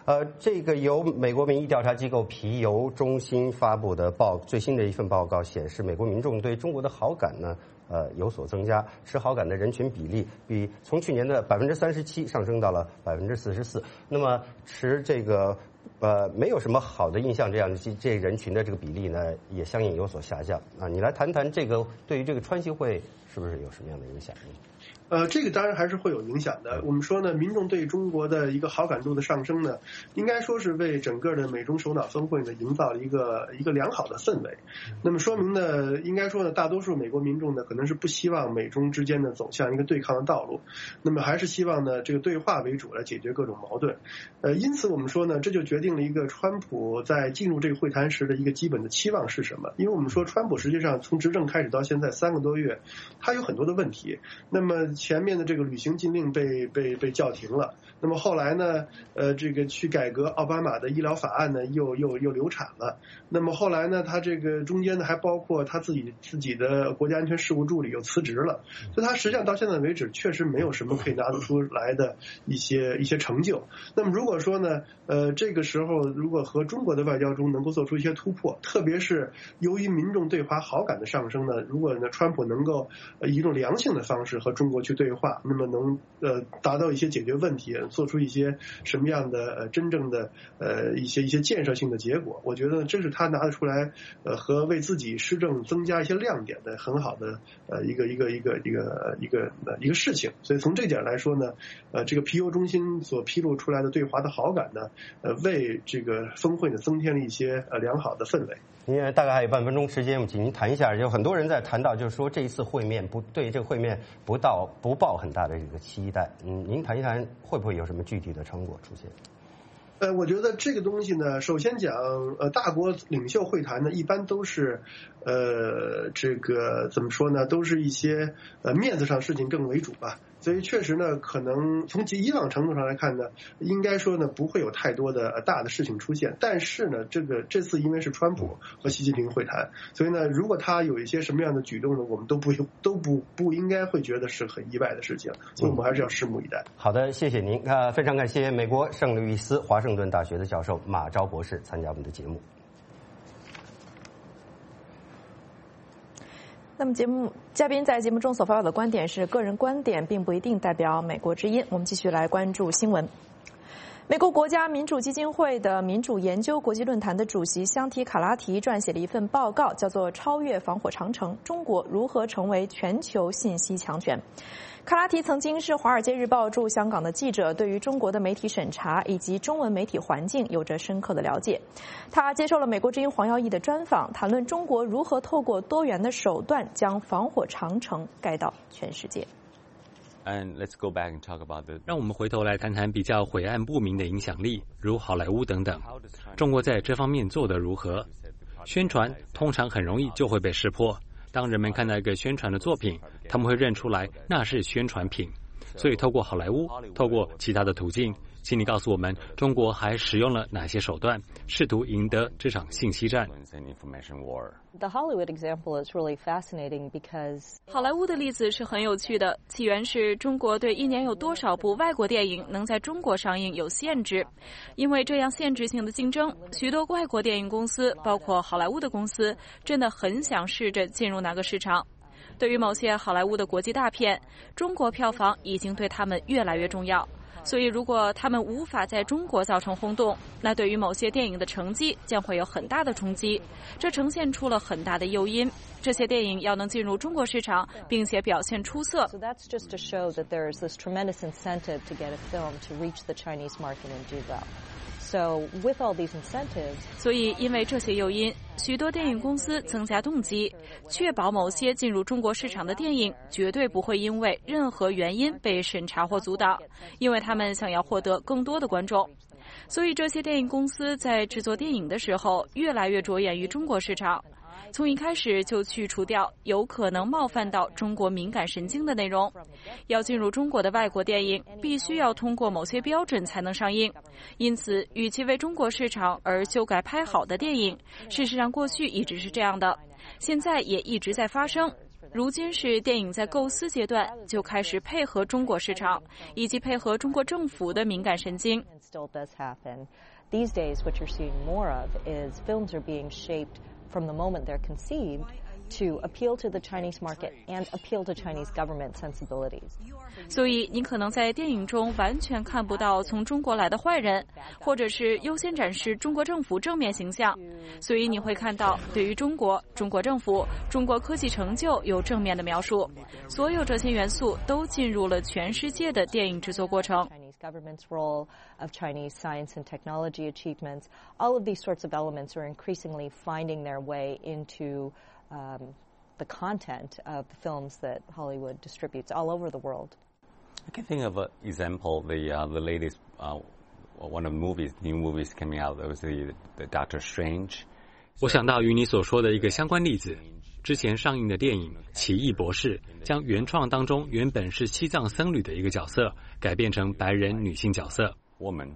呃，这个由美国民意调查机构皮尤中心发布的报最新的一份报告显示，美国民众对中国的好感呢，呃，有所增加，持好感的人群比例比从去年的百分之三十七上升到了百分之四十四。那么持这个呃没有什么好的印象这样的这人群的这个比例呢，也相应有所下降啊。你来谈谈这个对于这个川习会是不是有什么样的影响？ 呃，这个当然还是会有影响的。我们说呢，民众对中国的一个好感度的上升呢，应该说是为整个的美中首脑峰会呢营造了一个一个良好的氛围。那么说明呢，应该说呢，大多数美国民众呢可能是不希望美中之间呢走向一个对抗的道路，那么还是希望呢这个对话为主来解决各种矛盾。呃，因此我们说呢，这就决定了一个川普在进入这个会谈时的一个基本的期望是什么？因为我们说川普实际上从执政开始到现在三个多月，他有很多的问题。那么前面的这个旅行禁令被被被叫停了，那么后来呢，呃，这个去改革奥巴马的医疗法案呢，又又又流产了。那么后来呢，他这个中间呢，还包括他自己自己的国家安全事务助理又辞职了，所以他实际上到现在为止，确实没有什么可以拿得出来的一些一些成就。那么如果说呢，呃，这个时候如果和中国的外交中能够做出一些突破，特别是由于民众对华好感的上升呢，如果呢，川普能够呃以一种良性的方式和中国去对话，那么能呃达到一些解决问题，做出一些什么样的呃真正的呃一些一些建设性的结果，我觉得这是他拿得出来呃和为自己施政增加一些亮点的很好的呃一个一个一个一个一个呃一个事情。所以从这点来说呢，呃这个皮尤中心所披露出来的对华的好感呢，呃为这个峰会呢增添了一些呃良好的氛围。 因为大概还有半分钟时间，我们请您谈一下，有很多人在谈到，就是说这一次会面不对这个会面不到不抱很大的这个期待。嗯，您谈一谈会不会有什么具体的成果出现？ 呃，我觉得这个东西呢，首先讲，呃，大国领袖会谈呢，一般都是，呃，这个怎么说呢，都是一些呃面子上事情更为主吧。所以确实呢，可能从以往程度上来看呢，应该说呢不会有太多的大的事情出现。但是呢，这个这次因为是川普和习近平会谈，所以呢，如果他有一些什么样的举动呢，我们都不都不不应该会觉得是很意外的事情。所以我们还是要拭目以待。 好的，谢谢您。啊，非常感谢美国圣路易斯华盛顿大学的教授马昭博士参加我们的节目。 那么节目嘉宾在节目中所发表的观点是个人观点，并不一定代表美国之音。我们继续来关注新闻。美国国家民主基金会的民主研究国际论坛的主席香缇卡拉提撰写了一份报告，叫做《超越防火长城：中国如何成为全球信息强权》。卡拉提曾经是《华尔街日报》驻香港的记者，对于中国的媒体审查以及中文媒体环境有着深刻的了解。他接受了美国之音黄耀义的专访，谈论中国如何透过多元的手段将防火长城盖到全世界。 And let's go back and talk about the... 让我们回头来谈谈比较晦暗不明的影响力，如好莱坞等等。中国在这方面做得如何？宣传通常很容易就会被识破。当人们看到一个宣传的作品，他们会认出来那是宣传品。所以透过好莱坞，透过其他的途径，请你告诉我们，中国还使用了哪些手段，试图赢得这场信息战。 The Hollywood example is really fascinating because 好莱坞的例子是很有趣的，起源是中国对一年有多少部外国电影能在中国上映有限制，因为这样限制性的竞争，许多外国电影公司，包括好莱坞的公司，真的很想试着进入那个市场。对于某些好莱坞的国际大片，中国票房已经对他们越来越重要。所以如果他们无法在中国造成轰动，那对于某些电影的成绩将会有很大的冲击。这呈现出了很大的诱因，这些电影要能进入中国市场并且表现出色。 So that's just to show that there is this tremendous incentive to get a film to reach the Chinese market and do well. So with all these incentives, 所以因为这些诱因，许多电影公司增加动机，确保某些进入中国市场的电影绝对不会因为任何原因被审查或阻挡，因为他们想要获得更多的观众。所以这些电影公司在制作电影的时候越来越着眼于中国市场，从一开始就去除掉有可能冒犯到中国敏感神经的内容。要进入中国的外国电影必须要通过某些标准才能上映，因此与其为中国市场而修改拍好的电影，事实上过去一直是这样的，现在也一直在发生。 如今是电影在构思阶段就开始配合中国市场，以及配合中国政府的敏感神经。 These days, what you're seeing more of is films are being shaped from the moment they're conceived to appeal to the Chinese market and appeal to Chinese government sensibilities. 所以你可能在电影中完全看不到从中国来的坏人，或者是优先展示中国政府正面形象。所以你会看到对于中国、中国政府、中国科技成就有正面的描述。所有这些元素都进入了全世界的电影制作过程。 Government's role of Chinese science and technology achievements, all of these sorts of elements are increasingly finding their way into um, the content of the films that Hollywood distributes all over the world. I can think of an example, the uh, the latest uh, one of the movies, new movies coming out, that was the, the Doctor Strange. 我想到与你所说的一个相关例子。之前上映的电影《奇异博士》将原创当中原本是西藏僧侣的一个角色改变成白人女性角色。 Woman,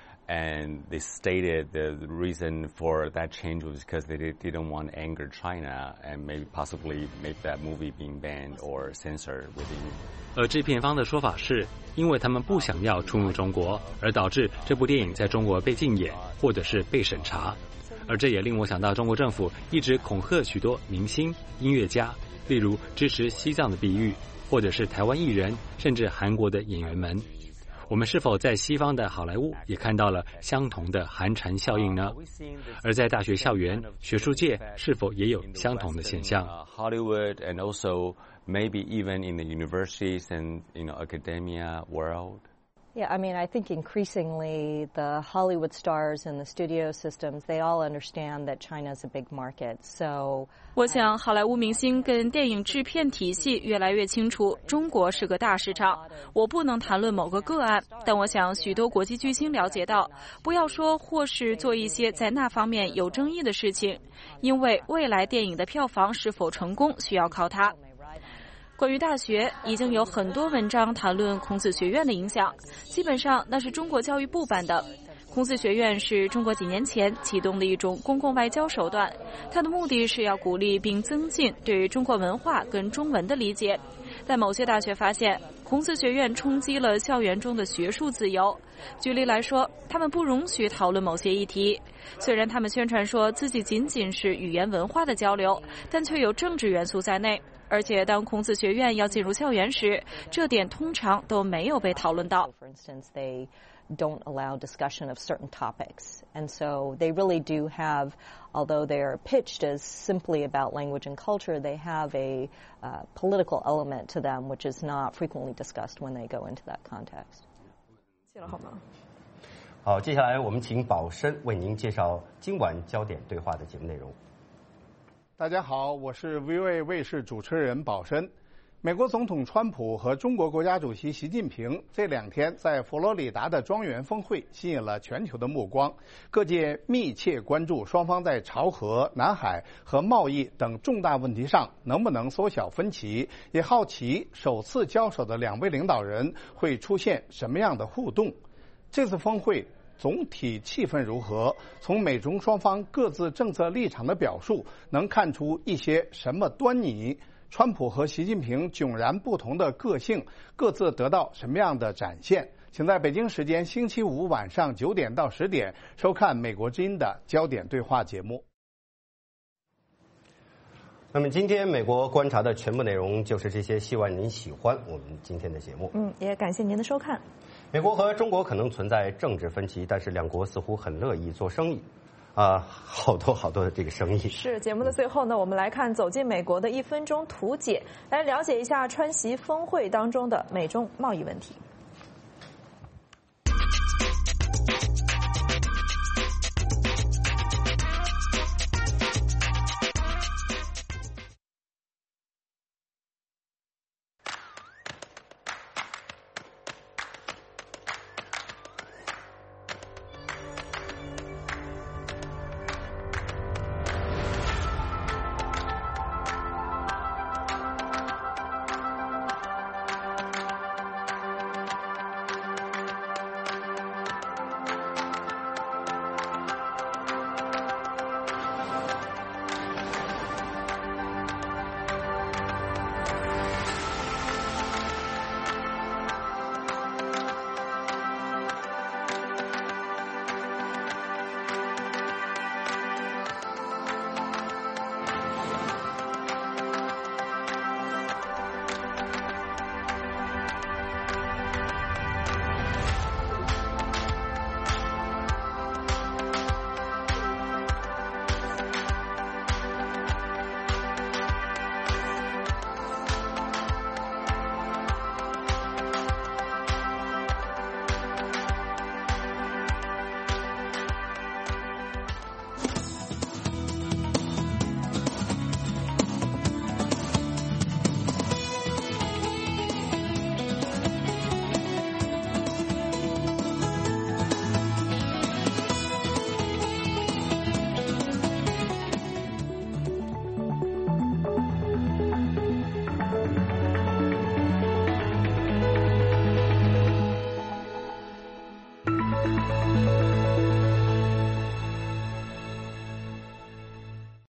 and they stated the reason for that change was because they didn't want to anger China and maybe possibly make that movie being banned or censored within. 而制片方的说法是，因为他们不想要触怒中国，而导致这部电影在中国被禁演或者是被审查。而这也令我想到中国政府一直恐吓许多明星、音乐家，例如支持西藏的地域，或者是台湾艺人，甚至韩国的演员们。我们是否在西方的好莱坞也看到了相同的寒蝉效应呢？而在大学校园、学术界是否也有相同的现象 ？Hollywood and also maybe even in the universities and you know academia world. Yeah, I mean, I think increasingly the Hollywood stars and the studio systems, they all understand that China is a big market. So, 我想好莱坞明星跟电影制片体系越来越清楚，中国是个大市场。我不能谈论某个个案，但我想许多国际巨星了解到，不要说或是做一些在那方面有争议的事情，因为未来电影的票房是否成功需要靠它。关于大学，已经有很多文章谈论孔子学院的影响，基本上那是中国教育部办的。孔子学院是中国几年前启动的一种公共外交手段，它的目的是要鼓励并增进对于中国文化跟中文的理解。但某些大学发现，孔子学院冲击了校园中的学术自由。举例来说，他们不容许讨论某些议题，虽然他们宣传说自己仅仅是语言文化的交流，但却有政治元素在内。而且当孔子学院要进入校园时，这点通常都没有被讨论到。 For instance, they don't allow discussion of certain topics. And so they really do have, although they are pitched as simply about language and culture, they have a uh, political element to them, which is not frequently discussed when they go into that context. 谢了好吗？ 好，接下来我们请宝生为您介绍今晚焦点对话的节目内容。 大家好，我是 V O A 卫视主持人宝生。美国总统川普和中国国家主席习近平这两天在佛罗里达的庄园峰会吸引了全球的目光，各界密切关注双方在朝核、南海和贸易等重大问题上能不能缩小分歧，也好奇首次交手的两位领导人会出现什么样的互动。这次峰会总体气氛如何？从美中双方各自政策立场的表述，能看出一些什么端倪？川普和习近平迥然不同的个性，各自得到什么样的展现？请在北京时间星期五晚上九点到十点收看美国之音的焦点对话节目。 那么今天美国观察的全部内容就是这些，希望您喜欢我们今天的节目。 嗯，也感谢您的收看。 美国和中国可能存在政治分歧，但是两国似乎很乐意做生意。啊，好多好多的这个生意。 是节目的最后呢，我们来看走进美国的一分钟图解，来了解一下川习峰会当中的美中贸易问题。